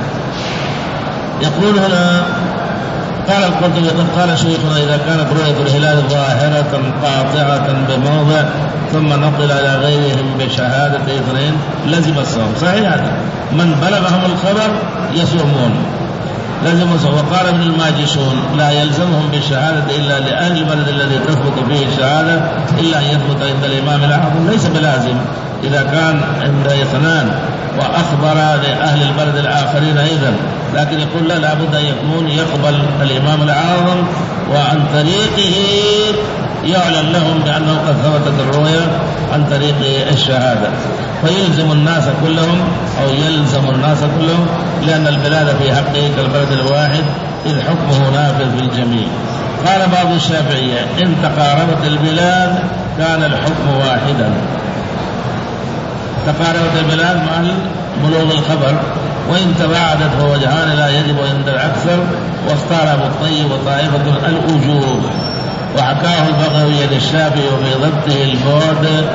يقول هنا قال القرطبي قد قال شيخنا إذا كانت رؤية الهلال ظاهرة قاطعة بموضع ثم نقل إلى غيرهم بشهادة اثنين لزم الصوم. صحيح هذا، من بلغهم الخبر يصومون لازم الصوم. وقال ابن الماجشون لا يلزمهم بالشهادة إلا لأهل البلد الذي تثبت فيه الشهادة إلا أن يثبت عند الإمام الأعظم، ليس بلازم إذا كان عند اثنان وأخبر لأهل البلد الآخرين أيضا، لكن يقول لا لابد أن يكون يقبل الإمام الأعظم وعن طريقه يعلن لهم بأنه قد ثبتت الرؤيا عن طريق الشهادة، فيلزم الناس كلهم أو يلزم الناس كلهم، لأن البلاد في حقه كالبلد الواحد إذ حكمه نافذ في الجميع. قال بعض الشافعية إن تقاربت البلاد كان الحكم واحدا. تقاربت البلاد مع بلوغ الخبر، وإن تباعدت فوجهان لا يجب عند الأكثر، واختار ابو الطيب وطائفة الوجوب. وحكاه البغوي للشافعي وفي ضبطه البعد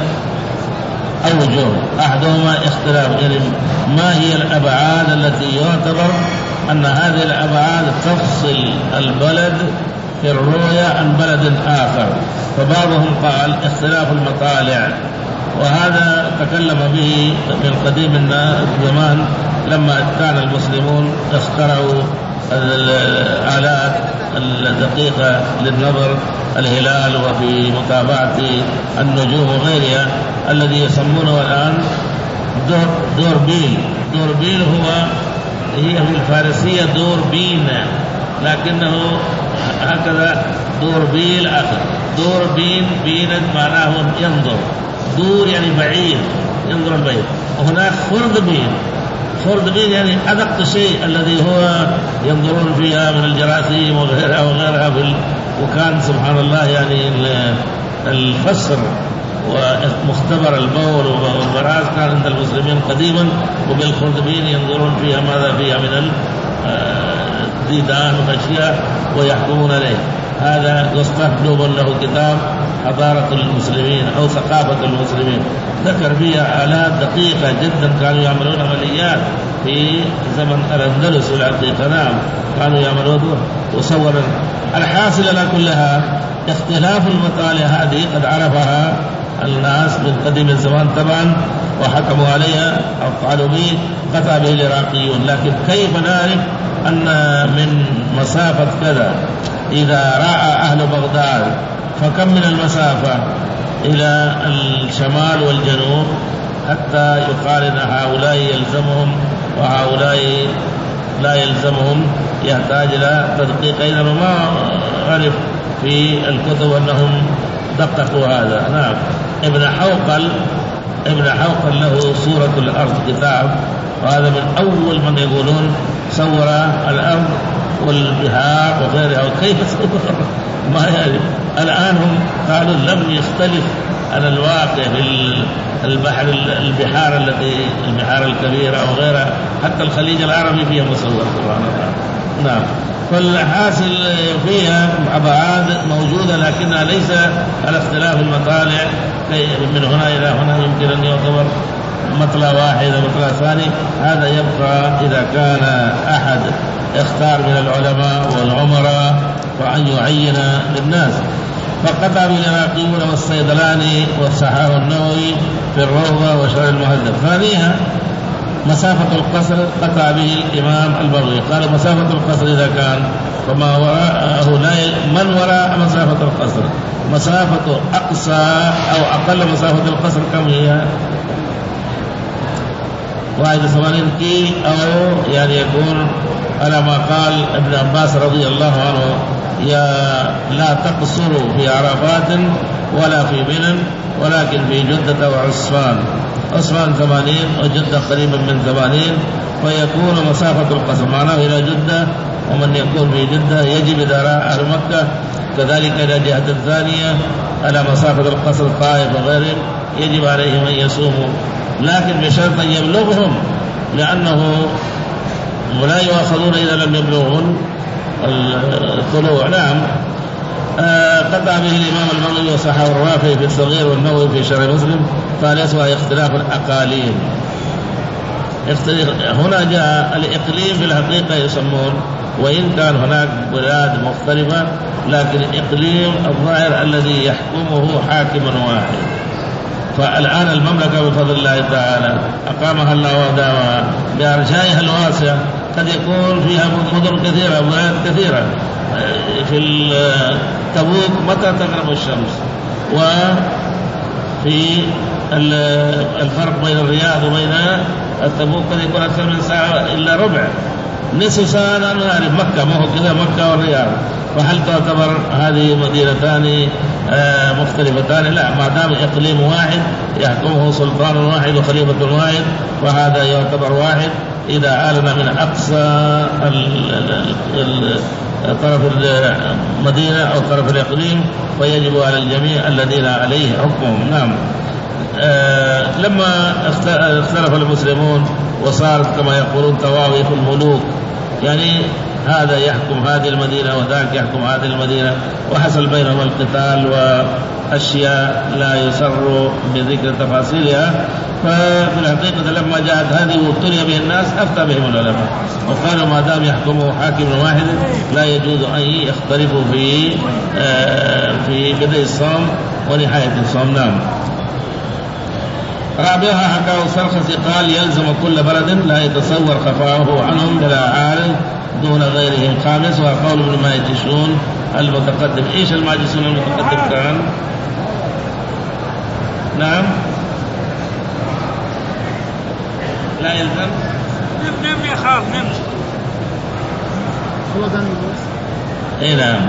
أوجه، أحدهما اختلاف يعني ما هي الأبعاد التي يعتبر أن هذه الأبعاد تفصل البلد في الرؤيا عن بلد آخر. فبعضهم قال اختلاف المطالع، وهذا تكلم به من قديم الزمان لما كان المسلمون اخترعوا الآلات الدقيقة للنظر الهلال وفي متابعة النجوم وغيرها الذي يسمونه الآن دور دوربين. دوربين هو هي في الفارسية دوربين، لكنه هكذا دوربين آخر. دوربين بين معناه ينظر، دور يعني بعيد ينظر البعيد، وهناك خردبين. خردبين يعني أدق شيء الذي هو ينظرون فيها من الجراثيم وغيرها وغيرها في ال... وكان سبحان الله يعني الفسر ومختبر البول والبراز كان عند المسلمين قديما، وبالخردبين ينظرون فيها ماذا فيها من الديدان وأشياء ويحكمون عليه. هذا يستخدم له كتاب حضارة المسلمين أو ثقافة المسلمين، ذكر فيها آلات دقيقة جدا كانوا يعملون عمليات في زمن الأندلس والعتيقة. نعم كانوا يعملون وصور. الحاصل على كلها اختلاف المطالع هذه قد عرفها الناس من قديم الزمان طبعا وحكموا عليها أو قالوا به قطع به العراقيون. لكن كيف نعرف أن من مسافة كذا إذا رأى أهل بغداد فكم من المسافة إلى الشمال والجنوب حتى يقارن هؤلاء يلزمهم وهؤلاء لا يلزمهم؟ يحتاج إلى تدقيق أيضا، وما عرف في الكتب أنهم دققوا هذا. نعم ابن حوقل ابن حوقل له سورة الأرض كتاب، وهذا من أول من يقولون صور الأرض والبحار وغيرها. وكيف صور ما يعرف. الآن هم قالوا لم يختلف عن الواقع في البحر البحار التي البحار الكبيرة وغيرها، حتى الخليج العربي فيها مصور سبحان الله. نعم. فالحاصل فيها أبعاد موجودة لكنها ليس على اختلاف المطالع، من هنا إلى هنا يمكن أن يعتبر مطلع واحد أو مطلع ثاني. هذا يبقى إذا كان أحد اختار من العلماء والعمراء وأن يعين للناس. فقطع بالعراقيون والصيدلاني والصحاح النووي في الروضة وشرح المهذب. ثانيها مسافة القصر قطع به الإمام البغوي، قال مسافة القصر إذا كان فما وراءه لا من وراء مسافة القصر، مسافة أقصى أو أقل مسافة القصر كم هي؟ واحد وثمانين كي، أو يعني يكون على ما قال ابن عباس رضي الله عنه: يا لا تقصروا في عرفات ولا في منى ولكن في جدة وعصفان. عصفان ثمانين وجدة قريبا من ثمانين، ويكون مسافة القصر معناه إلى جدة. ومن يكون في جدة يجب إذا رأى أهل مكة كذلك إلى جهة الثانية على مسافة القصر طائف وغيرهم يجب عليهم أن يصوموا، لكن بشرط أن يبلغهم، لأنه ولا يؤاخذون إذا لم يبلغون الطلوع. نعم. آه قطع به الإمام البغوي وصححه الرافعي في الصغير والنووي في شرح مسلم. ثالثها اختلاف الأقاليم. هنا جاء الإقليم في الحقيقة يسمون، وإن كان هناك بلاد مختلفة، لكن إقليم الظاهر الذي يحكمه حاكم واحد. فالآن المملكة بفضل الله تعالى أقامها الله ودامها بأرجائها الواسعة، قد يكون فيها مدن كثيرة وبلاد كثيرة. في تبوك متى تغرب الشمس؟ وفي الفرق بين الرياض وبين التبوك قد يكون أكثر من ساعة إلا ربع، نصف ساعة نعرف مكة، ما هو كذا مكة والرياض. فهل تعتبر هذه مدينتان مختلفتان؟ لا، ما دام إقليم واحد يحكمه سلطان واحد وخليفة واحد، وهذا يعتبر واحد. إذا آلنا من أقصى طرف المدينة أو طرف الإقليم فيجب على الجميع الذين عليه حكمهم. نعم. آه لما اختلف المسلمون وصارت كما يقولون طواويف الملوك، يعني هذا يحكم هذه المدينة وذاك يحكم هذه المدينة، وحصل بينهم القتال وأشياء لا يسر بذكر تفاصيلها. ففي الحقيقة لما جاءت هذه وابتلي به الناس أفتى بهم العلماء وقالوا ما دام يحكمه حاكم واحد لا يجوز أن يختلفوا في آه في بدء الصوم ونهاية الصوم. نعم. رابعها حكاه السرخسي قال: يلزم كل بلد لا يتصور خفاؤه عنهم بلا عارض دون غيرهم. خامس وقول ابن ماجشون المتقدم. ايش الماجشون المتقدم كان؟ نعم. لا يلزم نم يخاف نم اي نعم.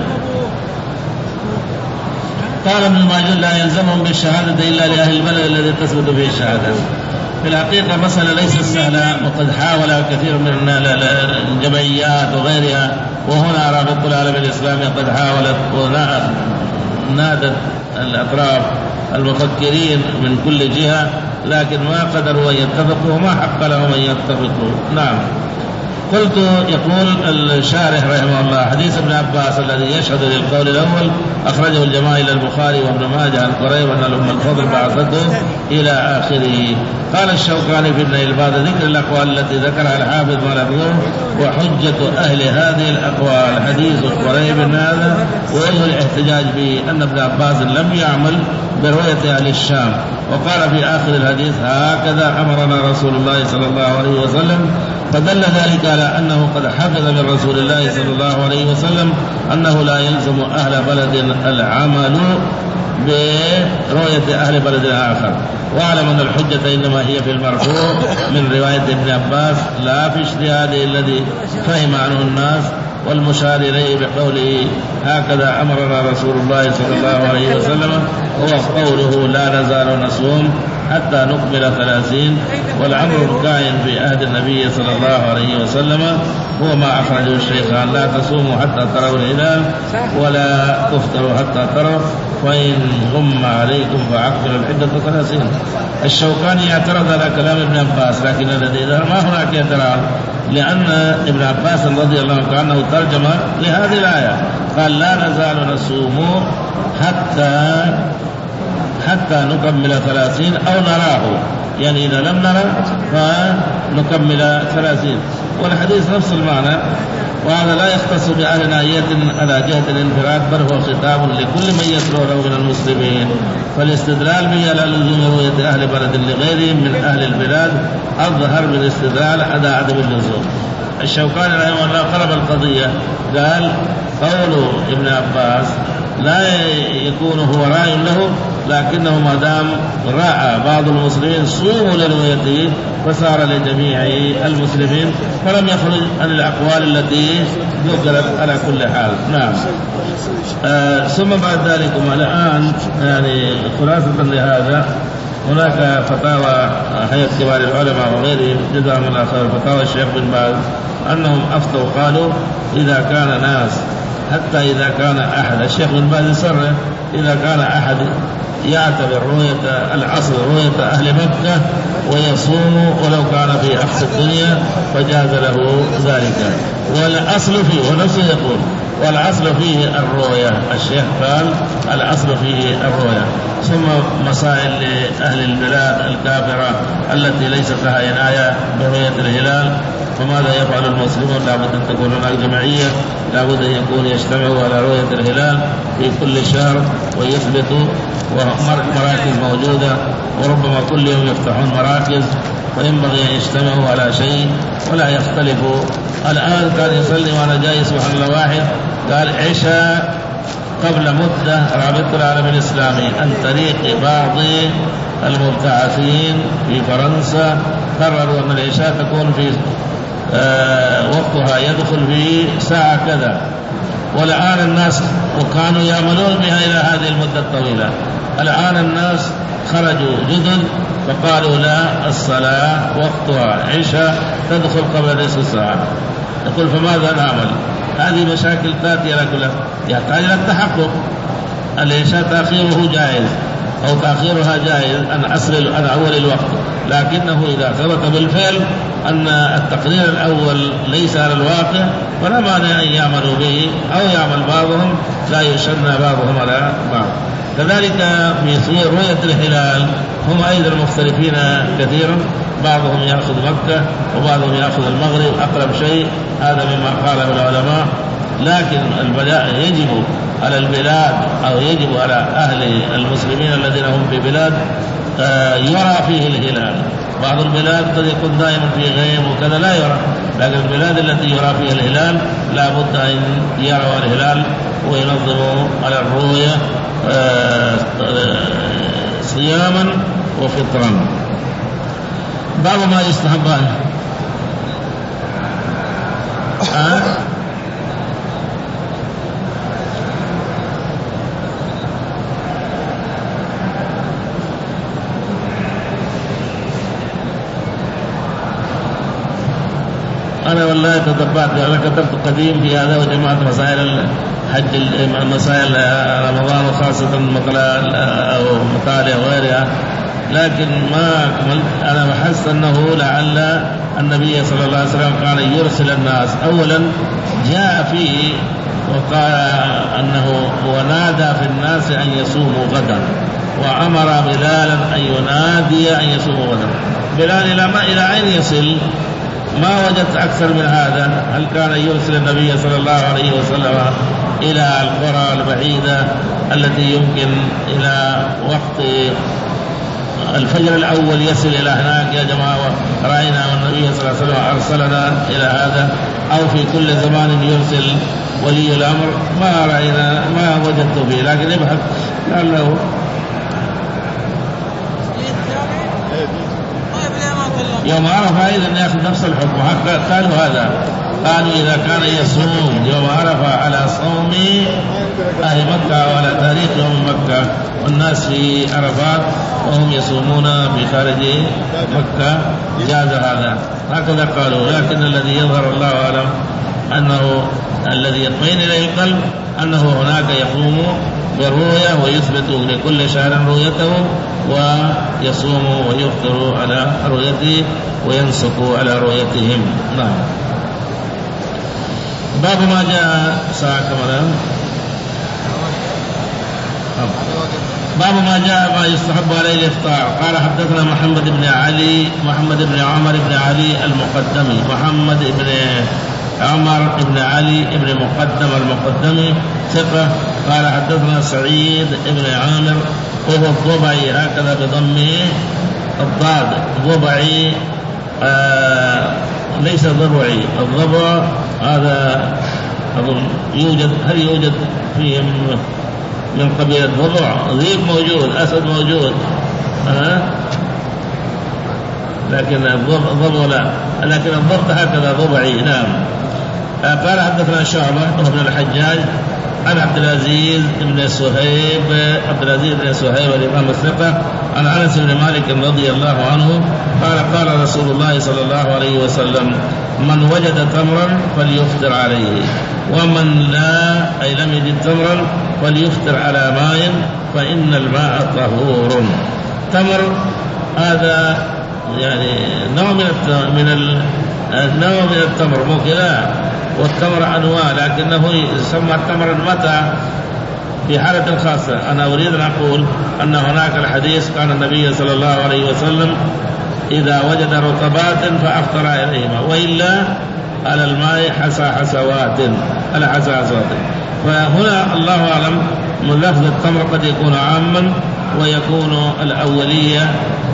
قال ابن ماجشون لا يلزمهم بالشهادة إلا لأهل البلد الذي تثبت فيه الشهادة. في الحقيقة مسألة ليست سهلة، وقد حاول كثير من الجمعيات وغيرها، وهنا رابطة العالم الإسلامي قد حاولت ونادت الأطراف المفكرين من كل جهة، لكن ما قدروا أن يتفقوا وما حق لهم أن يتفقوا. نعم. قلت يقول الشارح رحمه الله: حديث ابن عباس الذي يشهد للقول الأول أخرجه الجماعة إلى البخاري وابن ماجه عن قريب أن الأم الفضل بعثته إلى آخره. قال الشوكاني في ابن الباد: ذكر الأقوال التي ذكرها الحافظ ما لفظه وحجة أهل هذه الأقوال حديث قريب هذا ووجه الاحتجاج به أن ابن عباس لم يعمل برؤية أهل الشام. وقال في آخر الحديث: هكذا أمرنا رسول الله صلى الله عليه وسلم. فدل ذلك على أنه قد حفظ من رسول الله صلى الله عليه وسلم أنه لا يلزم أهل بلد العمل برؤية أهل بلد آخر. واعلم أن الحجة إنما هي في المرفوع من رواية ابن عباس لا في اجتهاده الذي فهم عنه الناس، والمشار إليه بقوله هكذا أمرنا رسول الله صلى الله عليه وسلم هو قوله لا نزال نصوم حتى نكمل ثلاثين. والأمر كائن في عهد النبي صلى الله عليه وسلم، هو ما أخرجه الشيخان: لا تصوموا حتى تروا الهلال ولا تفطروا حتى تروا، وإن غم عليكم فأكملوا العدة ثلاثين. الشوكاني اعترض على كلام ابن عباس، لكن الذي ظهر ما هناك اعتراض، لأن ابن عباس رضي الله عنه كأنه ترجم لهذه الآية، قال: لا نزال نصوم حتى حتى نكمل ثلاثين أو نراه، يعني إذا لم نرى فنكمل ثلاثين. والحديث نفس المعنى، وهذا لا يختص بأهل ناحية على جهة الانفراد، بل هو خطاب لكل من يتلونه من المسلمين. فالاستدلال به على لزوم رؤية أهل بلد لغيرهم من أهل البلاد أظهر من الاستدلال على عدم اللزوم. الشوكاني رحمه الله قرب القضية، قال: قول ابن عباس لا يكون هو راي له، لكنه ما دام راى بعض المسلمين صوموا لرؤيته فصار لجميع المسلمين، فلم يخرج عن الأقوال التي ذكرت على كل حال. نعم. آه ثم بعد ذلك الآن يعني خلاصة لهذا، هناك فتاوى هيئة كبار العلماء وغيرهم جزاهم الله خير، فتاوى الشيخ بن باز أنهم أفتوا قالوا: إذا كان ناس، حتى إذا كان أحد، الشيخ بن باز يصرح: إذا كان أحد يعتبر رؤية العصر رؤية أهل مكة ويصوم ولو كان في أقصى الدنيا فجاز له ذلك. والأصل فيه، ونفسه يقول: والأصل فيه الرؤية. الشيخ قال: الأصل فيه الرؤية. ثم مسائل لأهل البلاد الكافرة التي ليست لها عناية برؤية الهلال، فماذا يفعل المسلمون؟ لابد أن تكون هناك جمعية، لابد أن يكون يجتمعوا على رؤية الهلال في كل شهر ويثبتوا، ومراكز موجودة، وربما كل يوم يفتحون مراكز، فينبغي أن يجتمعوا على شيء ولا يختلفوا. الآن كان يصلي وأنا جاي سبحان الله واحد قال: عشاء قبل مدة رابطة العالم الإسلامي عن طريق بعض المبتعثين في فرنسا قرروا أن العشاء تكون في آه وقتها يدخل في ساعة كذا، والآن الناس وكانوا يعملون بها إلى هذه المدة الطويلة، الآن الناس خرجوا جدد فقالوا: لا، الصلاة وقتها عشاء تدخل قبل نصف ساعة. يقول: فماذا نعمل؟ هذه مشاكل تأتي على كلها، يحتاج إلى التحقق. العشاء تأخيره جائز أو تأخيرها جائز عن أصل عن أول الوقت، لكنه إذا ثبت بالفعل أن التقرير الأول ليس على الواقع فلا مانع أن يعملوا به، أو يعمل بعضهم لا يشنى بعضهم على بعض. كذلك في رؤية الهلال هم أيضا مختلفين كثيرا، بعضهم يأخذ مكة وبعضهم يأخذ المغرب أقرب شيء، هذا مما قاله العلماء. لكن البلاء يجب على البلاد أو يجب على أهل المسلمين الذين هم في بلاد يرى فيه الهلال. بعض البلاد قد يكون دائما في غيم وكذا لا يرى، لكن البلاد التي يرى فيها الهلال لا بد أن يروا الهلال وينظموا على الرؤية صياما وفطرا. بعض ما يستحبان أه؟ أنا والله تتبعت، أنا كتبت قديم في هذا وجمعت مسائل الحج، مسائل رمضان وخاصة مقالة أو مقالة وغيرها، لكن ما أكملت. أنا بحثت أنه لعل النبي صلى الله عليه وسلم كان يرسل الناس. أولا جاء فيه وقال أنه ونادى في الناس أن يصوموا غدا، وأمر بلالا أن ينادي أن يصوموا غدا. بلال إلى ما إلى أين يصل؟ ما وجدت أكثر من هذا. هل كان يرسل النبي صلى الله عليه وسلم إلى القرى البعيدة التي يمكن إلى وقت الفجر الأول يصل إلى هناك؟ يا جماعة رأينا والنبي صلى الله عليه وسلم أرسلنا إلى هذا، أو في كل زمان يرسل ولي الأمر؟ ما رأينا، ما وجدت به، لكن ابحث لعله. يوم عرفة أيضا يأخذ نفس الحكم. قالوا هذا، قالوا إذا كان يصوم يوم عرفة على صوم أهل مكة وعلى تاريخ يوم مكة والناس في عرفات وهم يصومون في خارج مكة جاز هذا، هكذا قالوا. لكن الذي يظهر الله أعلم أنه الذي يطمئن إليه القلب أنه هناك يقوم بالرؤية ويثبت لكل شهر رؤيته ويصوم ويفطر على رؤيته وينسك على رؤيتهم. نعم. باب ما جاء ساعة كمان باب ما جاء ما يستحب عليه الإفطار. قال حدثنا محمد بن علي محمد بن عمر بن علي المقدمي محمد بن عمر بن علي بن مقدم المقدمي ثقة. قال حدثنا سعيد بن عامر وهو الضبعي هكذا بضم الضاد ضبعي آه ليس ضبعي. الضبع هذا أظن يوجد، هل يوجد فيه من قبيلة ضبع؟ ذيب موجود، أسد موجود، أه؟ لكن الضبع لا، لكن الضبط هكذا ضبعي. نعم. قال حدثنا شعبة بن الحجاج عن عبد العزيز بن سهيب عبد العزيز بن سهيب الإمام الثقة عن أنس بن مالك رضي الله عنه قال قال رسول الله صلى الله عليه وسلم من وجد تمرا فليفطر عليه ومن لا أي لم يجد تمرا فليفطر على ماء فإن الماء طهور. تمر هذا يعني نوع من من نوع من التمر مو كذا، والتمر أنواع لكنه يسمى التمر متى في حالة خاصة. أنا أريد أن أقول أن هناك الحديث كان النبي صلى الله عليه وسلم إذا وجد رطبات فأفطر إليهما وإلا على الماء حسى حسوات على حسى حسوات. فهنا الله أعلم من لفظ التمر قد يكون عاما ويكون الأولية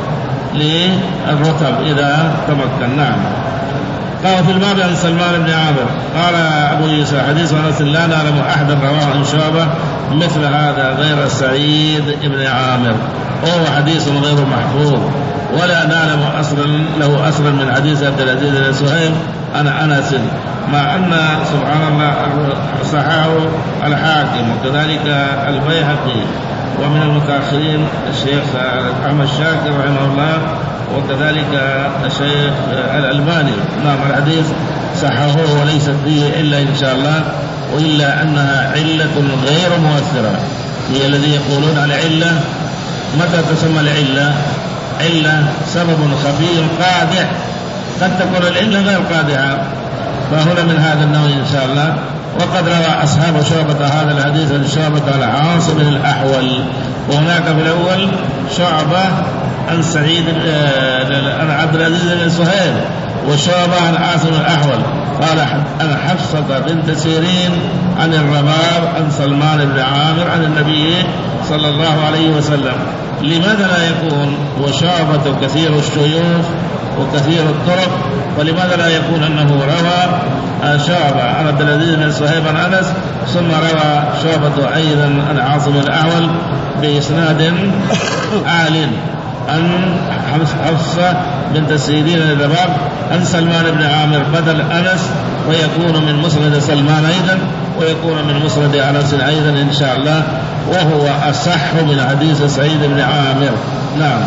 للرطب إذا تمكن. نعم. قال في الباب عن سلمان بن عامر قال أبو يوسف حديث أنس لا نعلم أحدا رواه عن شعبة مثل هذا غير سعيد بن عامر وهو حديث غير محفوظ ولا نعلم أصلا له أصلا من حديث عبد العزيز بن سهيل عن أنس مع أن سبحان الله صححه الحاكم وكذلك البيهقي ومن المتأخرين الشيخ أحمد شاكر رحمه الله وكذلك الشيخ الألباني. نعم. الحديث صححه وليست فيه إلا إن شاء الله وإلا أنها علة غير مؤثرة. هي الذي يقولون على علة. متى تسمى العلة؟ علة سبب خفي قادح، قد تكون العلة غير قادحة، فهنا من هذا النوع إن شاء الله. وقد روى أصحاب شعبة هذا الحديث عن شعبة على عاصم الأحول وهناك في الأول شعبة عن سعيد عن عبد العزيز بن سهيل وشعبة عن عاصم الأحول قال عن حفصة بنت سيرين عن الرباب عن سلمان بن عامر عن النبي صلى الله عليه وسلم. لماذا لا يكون وشعبة كثير الشيوخ وكثير الطرق، ولماذا لا يكون أنه روى شعبة عن عبد العزيز بن سهيب عن أنس ثم روى شعبة أيضا عن عاصم الأحول بإسناد عال عن حفصة بنت سيرين الرباب عن سلمان بن عامر بدل أنس ويكون من مسند سلمان أيضا ويكون من مسند أنس أيضا إن شاء الله وهو أصح من حديث سعيد بن عامر. نعم.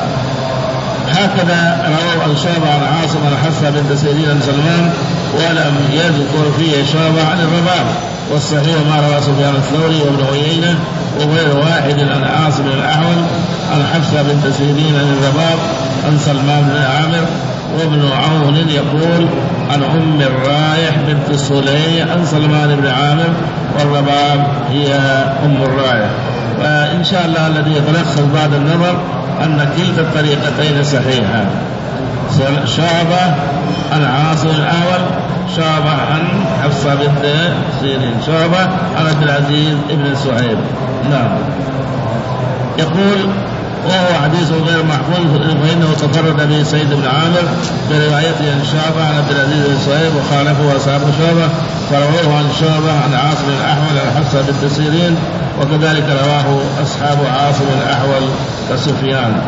هكذا رواه عن شعبة عن عاصم عن حفصة بنت سيرين عن سلمان ولم يذكر فيه شعبة عن الرباب. والصحيح ما روى سفيان الثوري وابن عيينة وغير واحد عن عاصم الأحول عن حفصة بنت سيرين عن الرباب عن سلمان بن عامر. وابن عون يقول عن أم الرايح بنت الصلي عن سلمان بن عامر والرباب هي أم الرايح. وإن شاء الله الذي يتلخص بعد النظر أن كلتا الطريقتين صحيحة. شعبة عن عاصم الأحول شعبة عن حفصة بنت سيرين شعبة عن عبد العزيز بن سهيب. نعم. يقول وهو حديث غير محفوظ فإنه تفرد به سيد بن عامر بروايته عن شعبة عن عبد العزيز بن سهيب وخالفه أصحاب شعبة فرواه عن شعبة عن عاصم الأحول عن حفصة بنت سيرين وكذلك رواه أصحاب عاصم الأحول كسفيان.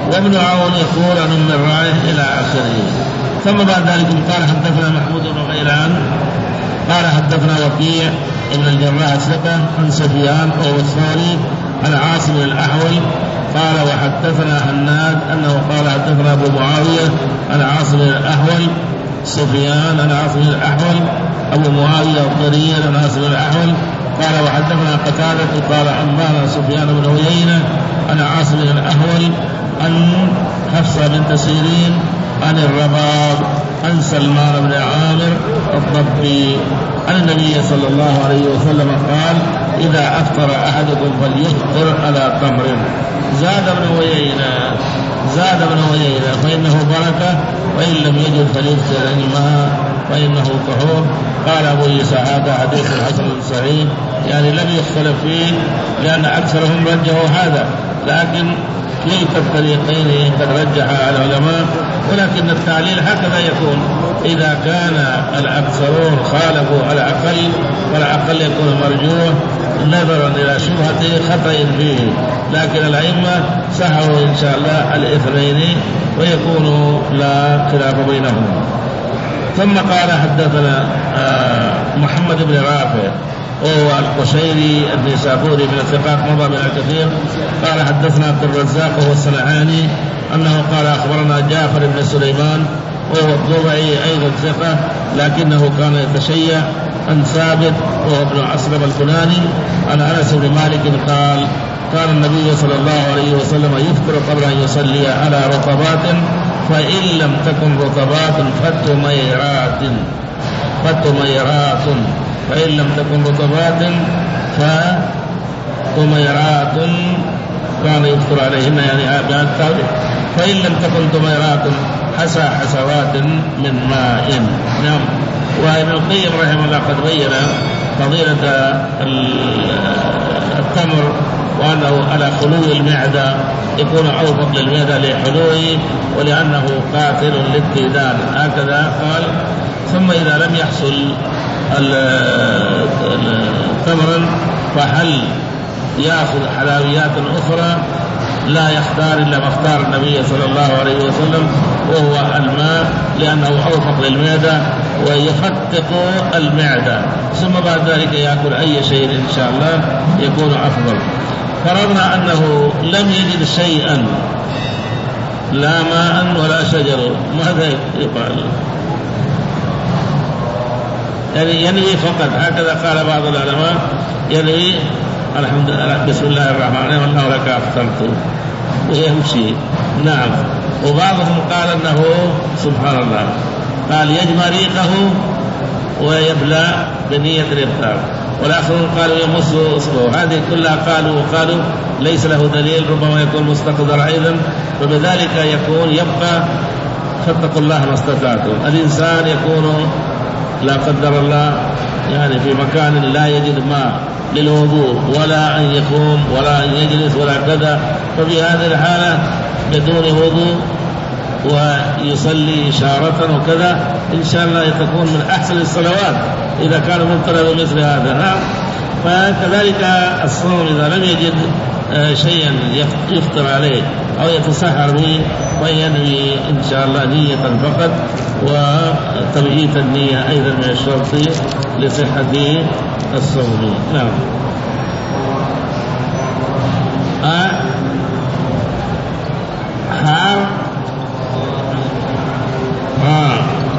وابن عون يقول عن أم الرايه إلى آخره. ثم بعد ذلك قال حدثنا محمود بن غيلان قال حدثنا وكيع ابن الجراح ثقة عن سفيان وهو الثوري عن عاصم الأحول قال وحدثنا حناد أنه قال حدثنا أبو معاوية عن عاصم الأحول سفيان عن عاصم الأحول أبو معاوية الضرير عن عاصم الأحول قال وحدثنا قتادة قال أنبانا سفيان بن عيينة عن عاصم الأحول عن حفصة بنت سيرين عن الرباب عن سلمان بن عامر الضبي عن النبي صلى الله عليه وسلم قال إذا أفطر أحدكم فليفطر على تمر. زاد ابن عيينة زاد ابن عيينة فإنه بركة وإن لم يجد فليفطر الماء فإنه طهور. قال أبو عيسى هذا حديث حسن صحيح يعني لم يختلف فيه لأن أكثرهم رجحوا هذا، لكن كلتا الطريقين قد رجحها العلماء، ولكن التعليل هكذا يكون إذا كان الأكثرون خالفوا على الأقل والأقل يكون مرجوح نظرا إلى شبهة خطأ فيه، لكن الأئمة سهوا إن شاء الله الاثنين ويكون لا خلاف بينهما. ثم قال حدثنا محمد بن رافع وهو القشيري النيسابوري من الثقات مضى من الكثير قال حدثنا عبد الرزاق وهو الصنعاني أنه قال أخبرنا جعفر بن سليمان وهو الضبعي أيضا ثقة لكنه كان يتشيع عن ثابت وهو ابن عصرب الكناني عن أنس بن مالك قال قال النبي صلى الله عليه وسلم يفطر قبل أن يصلي على رطبات فإن لم تكن رطبات فتميرات فتميرات فإن لم تكن رطبات فتميرات كان يفطر عليهن يعني آبات فإن لم تكن تميرات حسى حسوات من ماء. نعم. وابن القيم رحمه الله قد بين فضيلة التمر وأنه على خلو المعدة يكون أوفق للمعدة لحلوه ولأنه قاتل للتيدان هكذا قال. ثم إذا لم يحصل التمر فهل يأخذ حلويات أخرى لا يختار إلا ما اختار النبي صلى الله عليه وسلم وهو الماء لأنه أوفق للمعدة ويفتق المعدة، ثم بعد ذلك يأكل أي شيء إن شاء الله يكون أفضل. فرضنا أنه لم يجد شيئا لا ماء ولا شجر ماذا يفعل؟ يعني ينوي فقط هكذا قال بعض العلماء ينوي الحمد لله بسم الله الرحمن الرحيم والله لك أفطرت ويمشي. نعم. وبعضهم قال أنه سبحان الله قال يجمع ريقه ويبلع بنية الإفطار، والآخرون قالوا يمص أصبعه. هذه كلها قالوا وقالوا ليس له دليل ربما يكون مستقدر أيضا، فبذلك يكون يبقى فاتقوا الله ما استطعتم. الإنسان يكون لا قدر الله يعني في مكان لا يجد ماء للوضوء ولا أن يقوم ولا أن يجلس ولا كذا، ففي هذه الحالة بدون وضوء ويصلي إشارة وكذا إن شاء الله تكون من أحسن الصلوات إذا كان مبتلى بمثل هذا. نعم. فكذلك الصوم إذا لم يجد شيئا يفطر عليه أو يتسحر به وينوي إن شاء الله نية فقط، وتبييت النية أيضا من الشرط لصحة الصوم. نعم. آه. حار آه.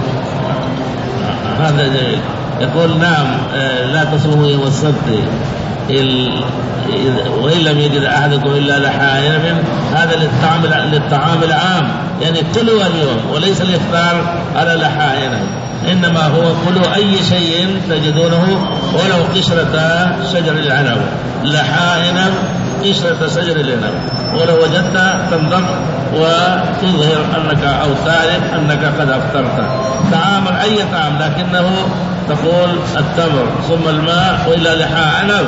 هذا يقول نعم لا تصوموا يوم السبت وإن لم يجد أحدكم إلا لحى عنب. هذا للطعام للطعام العام يعني كلوا اليوم وليس الإفطار على لحى عنب، إنما هو كلوا أي شيء تجدونه ولو قشرة شجر العنب. لحى عنب قشرة شجر العنب ولو وجدت تنضم وتظهر أنك أو تعرف أنك قد أفطرت. طعام أي طعام لكنه تقول التمر ثم الماء وإلا لحى عنب.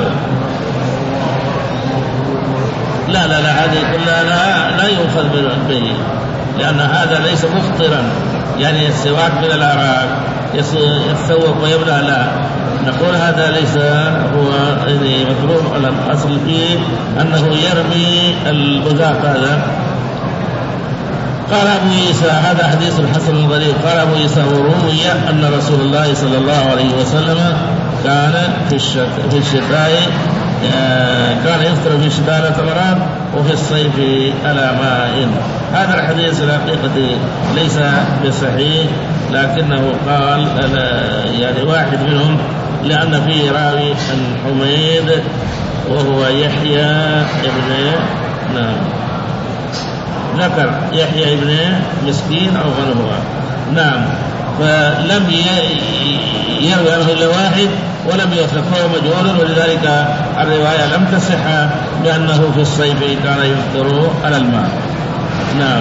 لا لا لا هذه كلها لا, لا يؤخذ به لأن هذا ليس مفطرا يعني السواك من الأعراق يتسوق ويبلع، لا نقول هذا ليس هو يعني مطلوب. الأصل فيه أنه يرمي البزاق هذا قال أبو عيسى هذا حديث حسن غريب. قال أبو عيسى وروي أن رسول الله صلى الله عليه وسلم كان في في الشتاء كان يفطر في الشتاء على تمرات وفي الصيف على ماء. هذا الحديث الحقيقة ليس بصحيح، لكنه قال يعني واحد منهم لأن فيه راوي حميد وهو يحيى ابن نعم ذكر يحيى ابن مسكين أو غنوة نعم، فلم يروي عنه إلا واحد ولم يوثق فهو مجهول، ولذلك الرواية لم تصح بأنه في الصيف كان يفطر على الماء. نعم.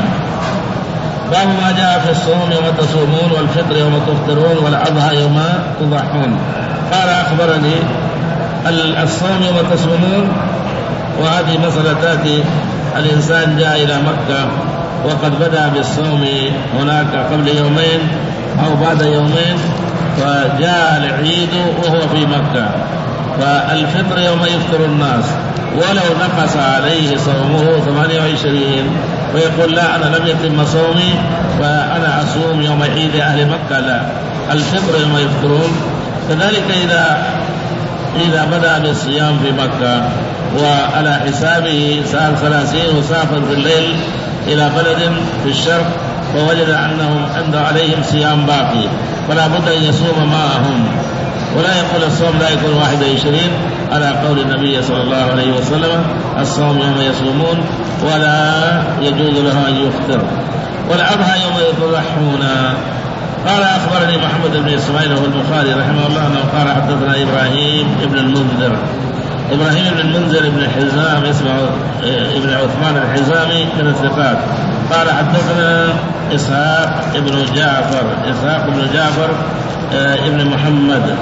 باب ما جاء في الصوم يوم تصومون والفطر يوم تفطرون والأضحى يوم تضحون. قال أخبرني الصوم يوم تصومون، وهذه مسألة تأتي الإنسان جاء إلى مكة وقد بدأ بالصوم هناك قبل يومين أو بعد يومين، فجاء العيد وهو في مكة، فالفطر يوم يفطر الناس ولو نقص عليه صومه ثمانية وعشرين ويقول لا أنا لم يتم صومي فأنا أصوم يوم عيد أهل مكة، لا، الفطر يوم يفطرون. كذلك إذا إذا بدأ بالصيام في مكة وعلى حسابه سال ثلاثين وسافر في الليل إلى بلد في الشرق فوجد أنهم عنده عليهم صيام باقي فلا بد أن يصوم معهم، ولا يقول الصوم لا يكون واحد وعشرين على قول النبي صلى الله عليه وسلم الصوم يوم يصومون ولا يجوز له أن يفطر. والأضحى يوم يضحون. قال أخبرني محمد بن إسماعيل وهو البخاري رحمه الله أنه قال حدثنا إبراهيم ابن المنذر إبراهيم بن المنذر بن حزام اسمه ابن عثمان الحزامي من الثقات. قال حدثنا إسحاق ابن جعفر إسحاق بن جعفر ابن محمد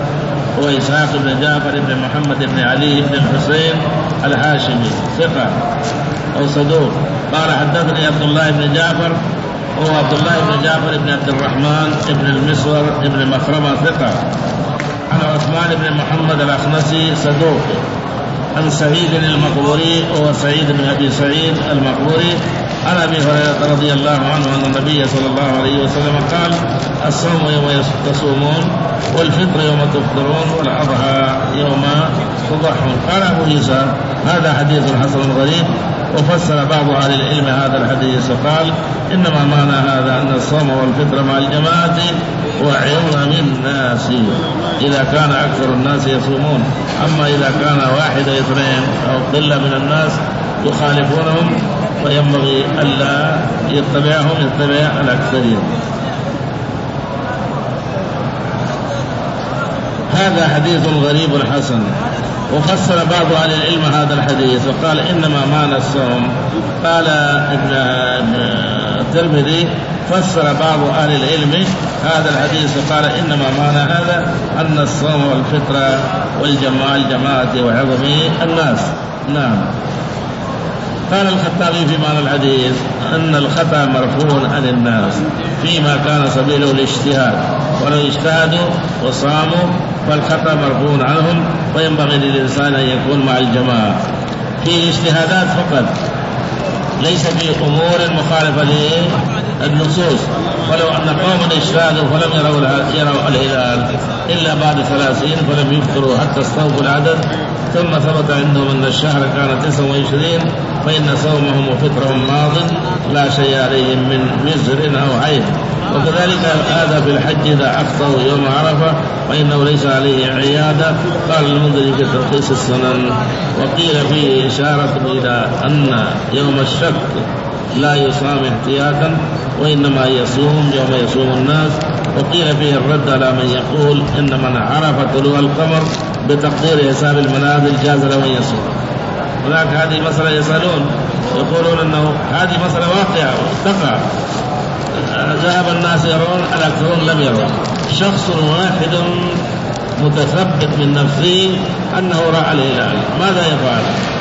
وإسحاق بن جعفر ابن محمد ابن علي ابن الحسين الهاشمي ثقة أو صدوق. قال حدثني عبد الله بن جعفر هو عبد الله بن جعفر بن عبد الرحمن ابن المسور ابن مخرمة ثقة عن عثمان بن محمد الأخنسي صدوق عن سعيد المقبوري وهو سعيد بن أبي سعيد المقبوري عن أبي هريرة رضي الله عنه أن النبي صلى الله عليه وسلم قال الصوم يوم تصومون والفطر يوم تفطرون والأضحى يوم تضحون. قال أبو عيسى هذا حديث حسن غريب. وفسر بعض أهل العلم هذا الحديث وقال إنما معنى هذا أن الصوم والفطر مع الجماعة وعظم الناس إذا كان أكثر الناس يصومون، أما إذا كان واحد اثنين أو قلة من الناس يخالفونهم فينبغي ألا يتبعهم يتبع الأكثرين. هذا حديث غريب حسن. وفسر بعض أهل العلم هذا الحديث وقال إنما معنى الصوم. قال ابن الترمذي فسر بعض أهل العلم هذا الحديث وقال إنما معنى هذا أن الصوم والفطر والجماعة الجماعة وعظم الناس. نعم. قال الخطابي في معنى الحديث أن الخطأ مرفوع عن الناس فيما كان سبيله الاجتهاد، ولو اجتهدوا وصاموا فالخطأ مرفوع عنهم، وينبغي للإنسان أن يكون مع الجماعة في الاجتهادات فقط، ليس في أمور مخالفة للنصوص. ولو أن قوما اجتهدوا فلم يروا يروا الهلال إلا بعد ثلاثين فلم يفطروا حتى استوفوا العدد ثم ثبت عندهم أن الشهر كان تسعة وعشرين فإن صومهم وفطرهم ماض لا شيء عليهم من وزر أو عيب. وكذلك هذا في الحج إذا أخطأوا يوم عرفة فإنه ليس عليه عيادة. قال المنذري في تلخيص السنن وقيل فيه إشارة إلى أن يوم الشك لا يصام احتياطا وإنما يصوم يوم يصوم الناس. وقيل فيه الرد على من يقول إن من عرف طلوع القمر بتقدير حساب المنازل جاز له أن يصوم. هناك هذه مسألة يسألون يقولون أنه هذه مسألة واقعة تقع، ذهب الناس يرون الأكثرون لم يرون. شخص واحد متثبت من نفسه أنه رأى الهلال ماذا يفعل؟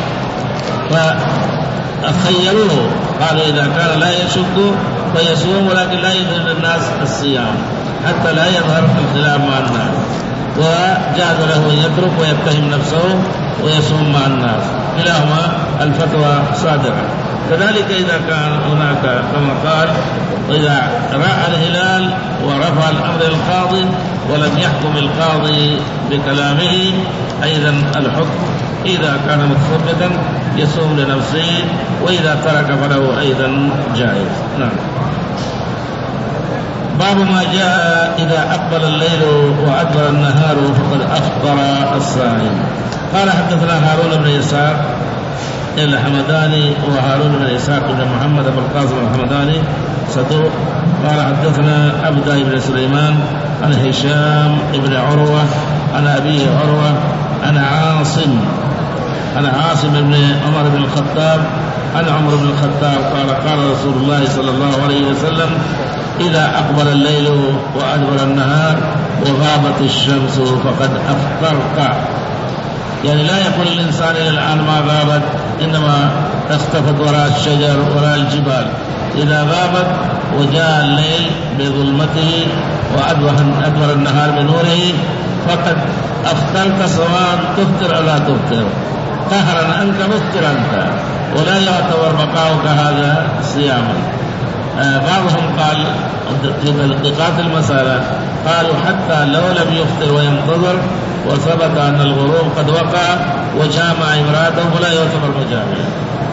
فخيروه قالوا إذا كان لا يشك فيصوم ولكن لا يدري الناس الصيام حتى لا يظهر الخلاف مع الناس، وجاز له أن يترك ويتهم نفسه ويصوم مع الناس. كلاهما الفتوى صادرة. كذلك إذا كان هناك كما قال وإذا رأى الهلال ورفع الأمر القاضي ولم يحكم القاضي بكلامه أيضا الحكم إذا كان مثبتا يصوم لنفسه، وإذا ترك فله أيضا جائز. نعم. باب ما جاء إذا أقبل الليل وأدبر النهار فقد أفطر الصائم. قال حدثنا هارون بن إسحاق الحمداني وهارون بن إسحاق بن محمد بن القاسم الحمداني صدوق. قال حدثنا عبد بن سليمان عن هشام بن عروة عن أبيه عروة عن عاصم عن عاصم بن عمر بن الخطاب عن عمر بن الخطاب قال قال رسول الله صلى الله عليه وسلم إذا أقبل الليل وأدبر النهار وغابت الشمس فقد أفطرت. يعني لا يقول الإنسان إلى الآن ما غابت، إنما اختفت وراء الشجر وراء الجبال. إذا غابت وجاء الليل بظلمته وأدبر النهار بنوره فقد أفطرت، سواء تفطر أو لا تفطر، قهرا أنت مفطر أنت، ولا يعتبر بقاؤك هذا صياما. آه بعضهم قال في تدقيقات المسألة قالوا حتى لو لم يفطر وينتظر وثبت أن الغروب قد وقع وجامع امرأته فلا يعتبر مجامع،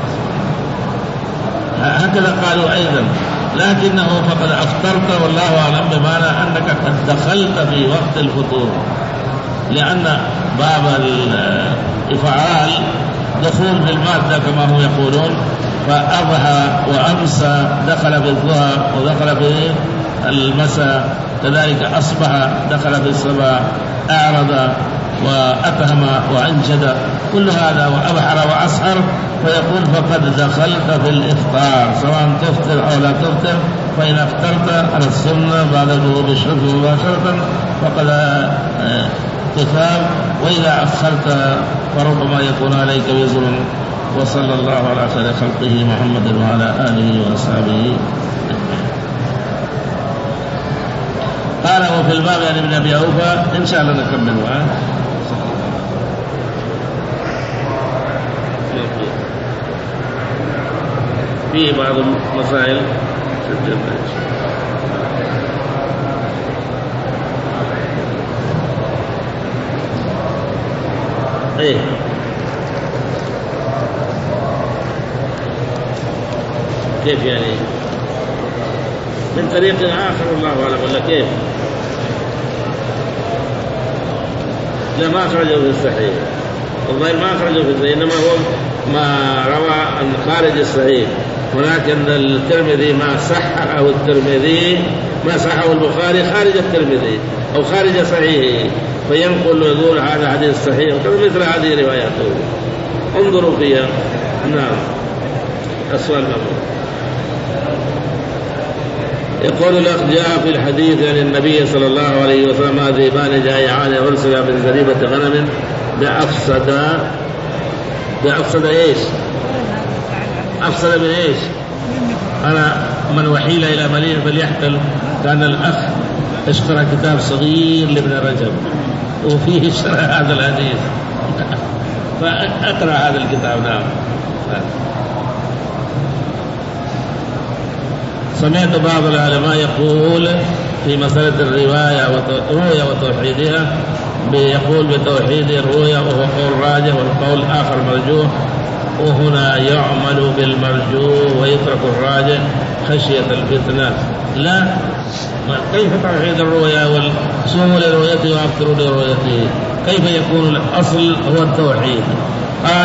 هكذا قالوا أيضا. لكنه فقد أفطرت والله أعلم بمعنى أنك قد دخلت في وقت الفطور، لأن باب الإفعال دخول في المادة كما هم يقولون، فأضحى وأمسى دخل في الظهر ودخل في المساء، كذلك أصبح دخل في الصباح، أعرض وأتهم وأنجد، كل هذا وأبحر وأسحر، فيقول فقد دخلت في الإفطار سواء تفطر أو لا تفطر. فإن افطرت على السنة بعد الغروب الشمس مباشرة فقد تثاب، وإذا أخرت فربما يكون عليك وزر. وصلى الله على خير خلقه محمد وعلى آله وأصحابه. قال وفي الباب يعني ابن أبي أوفى إن شاء الله نكملها. فيه بعض المسائل ايه كيف يعني من طريق آخر الله أعلم ولا كيف؟ لا ما أخرجه في الصحيح، والله ما أخرجه في الصحيح، إنما هو ما روى عن خارج الصحيح. ولكن الترمذي ما صححه الترمذي ما صححه البخاري خارج الترمذي أو خارج صحيحه، فينقل ويقول هذا حديث صحيح، وكذا مثل هذه رواياته انظروا فيها. نعم. السؤال ممنوع. يقول الأخ جاء في الحديث عن النبي صلى الله عليه وسلم ذئبان جائعان أرسل من زريبة غنم بأفسد بأفسد إيش؟ أفسد من إيش؟ أنا من وحيل إلى مدينة فليحتل. كان الأخ اشترى كتاب صغير لابن رجب وفيه شرح هذا الحديث فأقرأ هذا الكتاب. نعم. سمعت بعض العلماء يقول في مسألة الرواية والرؤية وتوحيدها يقول بتوحيد الرؤية وهو قول راجح والقول الآخر مرجوح، وهنا يعمل بالمرجوح ويترك الراجح خشية الفتنة. لا، كيف توحيد الرؤيا والصوم لرؤيته وافطروا لرؤيته؟ كيف يكون الأصل هو التوحيد؟ قال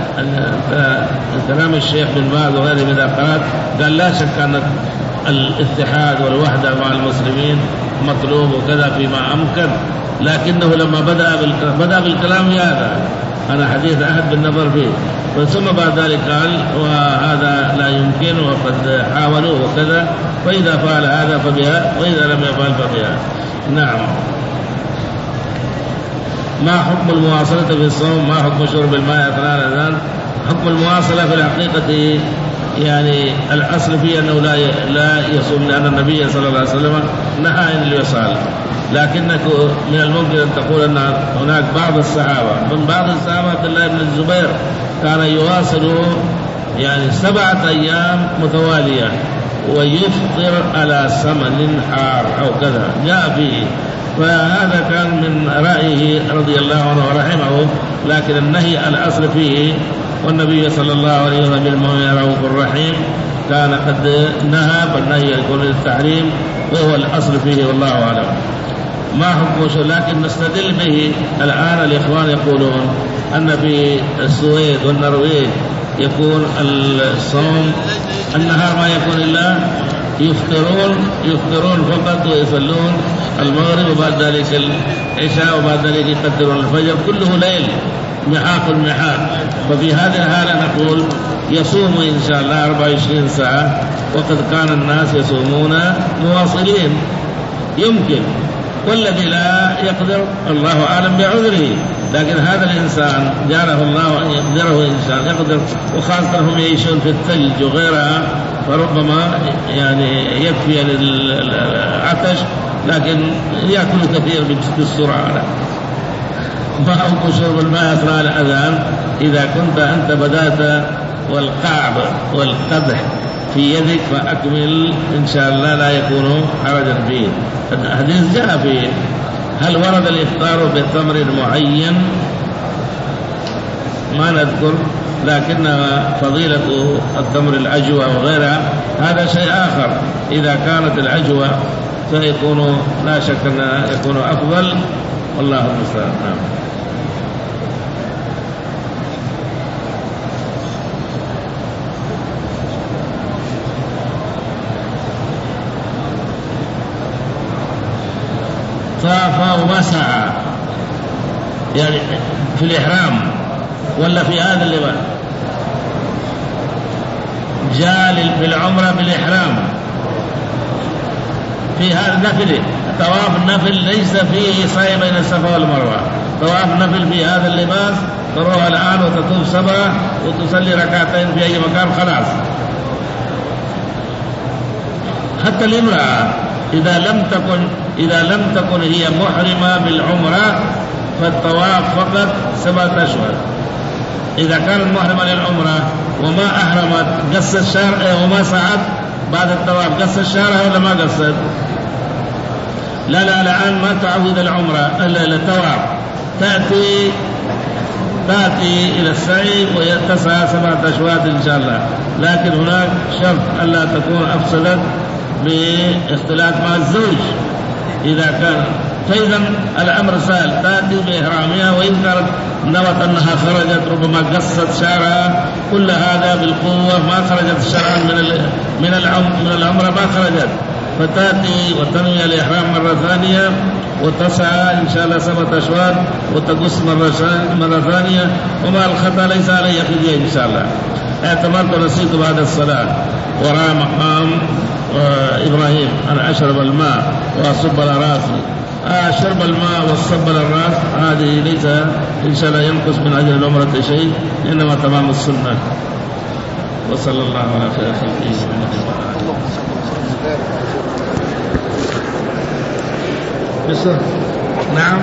كلام الشيخ بن باز وغيره من قال قال لا شك أن الاتحاد والوحدة مع المسلمين مطلوب وكذا فيما أمكن، لكنه لما بدأ بالكلام, بدأ بالكلام هذا أنا حديث أحد بالنظر فيه، ثم بعد ذلك قال وهذا لا يمكن وقد حاولوا وكذا، فإذا فعل هذا فبها وإذا لم يفعل فبها. نعم. ما حكم المواصلة في الصوم؟ ما حكم شرب الماء أثناء الأذان؟ حكم المواصلة في الحقيقة يعني الأصل فيه أنه لا لا يصوم، لأن النبي صلى الله عليه وسلم نهى عن الوصال، لكنك من الممكن أن تقول أن هناك بعض الصحابة من بعض الصحابة عبد الله بن الزبير كان يواصل يعني سبعة أيام متوالية ويفطر على سمن حار أو كذا جاء فيه. فهذا كان من رأيه رضي الله عنه ورحمه، لكن النهي الأصل فيه، والنبي صلى الله عليه وسلم بالمؤمنين رؤوف رحيم كان قد نهى، فالنهي يكون للتحريم وهو الأصل فيه والله أعلم. ما حكم شو، لكن نستدل به الآن. الإخوان يقولون أن في السويد والنرويج يكون الصوم النهار ما يكون إلا يفطرون يفطرون فقط ويصلون المغرب وبعد ذلك العشاء وبعد ذلك يقدرون الفجر، كله ليل محاق المحاق. ففي هذه الحالة نقول يصوم إن شاء الله أربعة وعشرين ساعة، وقد كان الناس يصومون مواصلين يمكن، والذي لا يقدر الله أعلم بعذره. لكن هذا الإنسان جعله الله أن يقدره إنسان يقدر، وخاصة هم يعيشون في الثلج وغيرها، فربما يعني يكفي للعطش لكن يأكل كثير بالسرعة. ما حكم شرب الماء أثناء الأذان إذا كنت أنت بدأت والقعب والقدح في يدك فأكمل إن شاء الله لا يكون حرجا فيه. الحديث جاء فيه. هل ورد الإفطار بتمر معين؟ ما نذكر، لكن فضيلة التمر العجوة وغيرها هذا شيء آخر. إذا كانت العجوة فيكون لا شك أن يكون أفضل، والله المستعان. طاف ومسعى يعني في الإحرام ولا في هذا اللباس؟ جاء بالعمرة بالإحرام في هذا النفل. طواف النفل ليس فيه سعي بين الصفا والمروة. طواف النفل في هذا اللباس تروح الآن وتطوف سبعة وتصلي ركعتين في أي مكان خلاص. حتى الامرأة إذا لم تكن إذا لم تكن هي محرمة بالعمرة فالطواف فقط سبعة أشهر. إذا كانت محرمة للعمرة وما أحرمت قص الشهر وما سعت بعد الطواف قص الشهر ولا ما قصت؟ لا لا الآن ما تعود العمرة إلا الطواف، تأتي تأتي إلى السعي ويتسع سبعة أشواط إن شاء الله. لكن هناك شرط ألا تكون أفسدت باختلاط مع الزوج إذا كان. فإذا الأمر سهل، تأتي بإحرامها وإن كانت نوت أنها خرجت ربما قصت شعرها، كل هذا بالقوة ما خرجت شرعا من من العمر من العمرة ما خرجت، فتأتي وتنوي الإحرام مرة ثانية وتسعى إن شاء الله سبعة أشواط وتقص مرة ثانية، وما الخطأ ليس عليه خزي إن شاء الله. اعتمرت ونسيت بعد الصلاة وراء مقام إبراهيم أن أشرب الماء وأصب على رأسي. آه شرب الماء والصب على الرأس هذه ليس إن شاء الله ينقص من أجل العمرة شيء، إنما تمام السنة. وصلى الله على خير خلقه. نعم.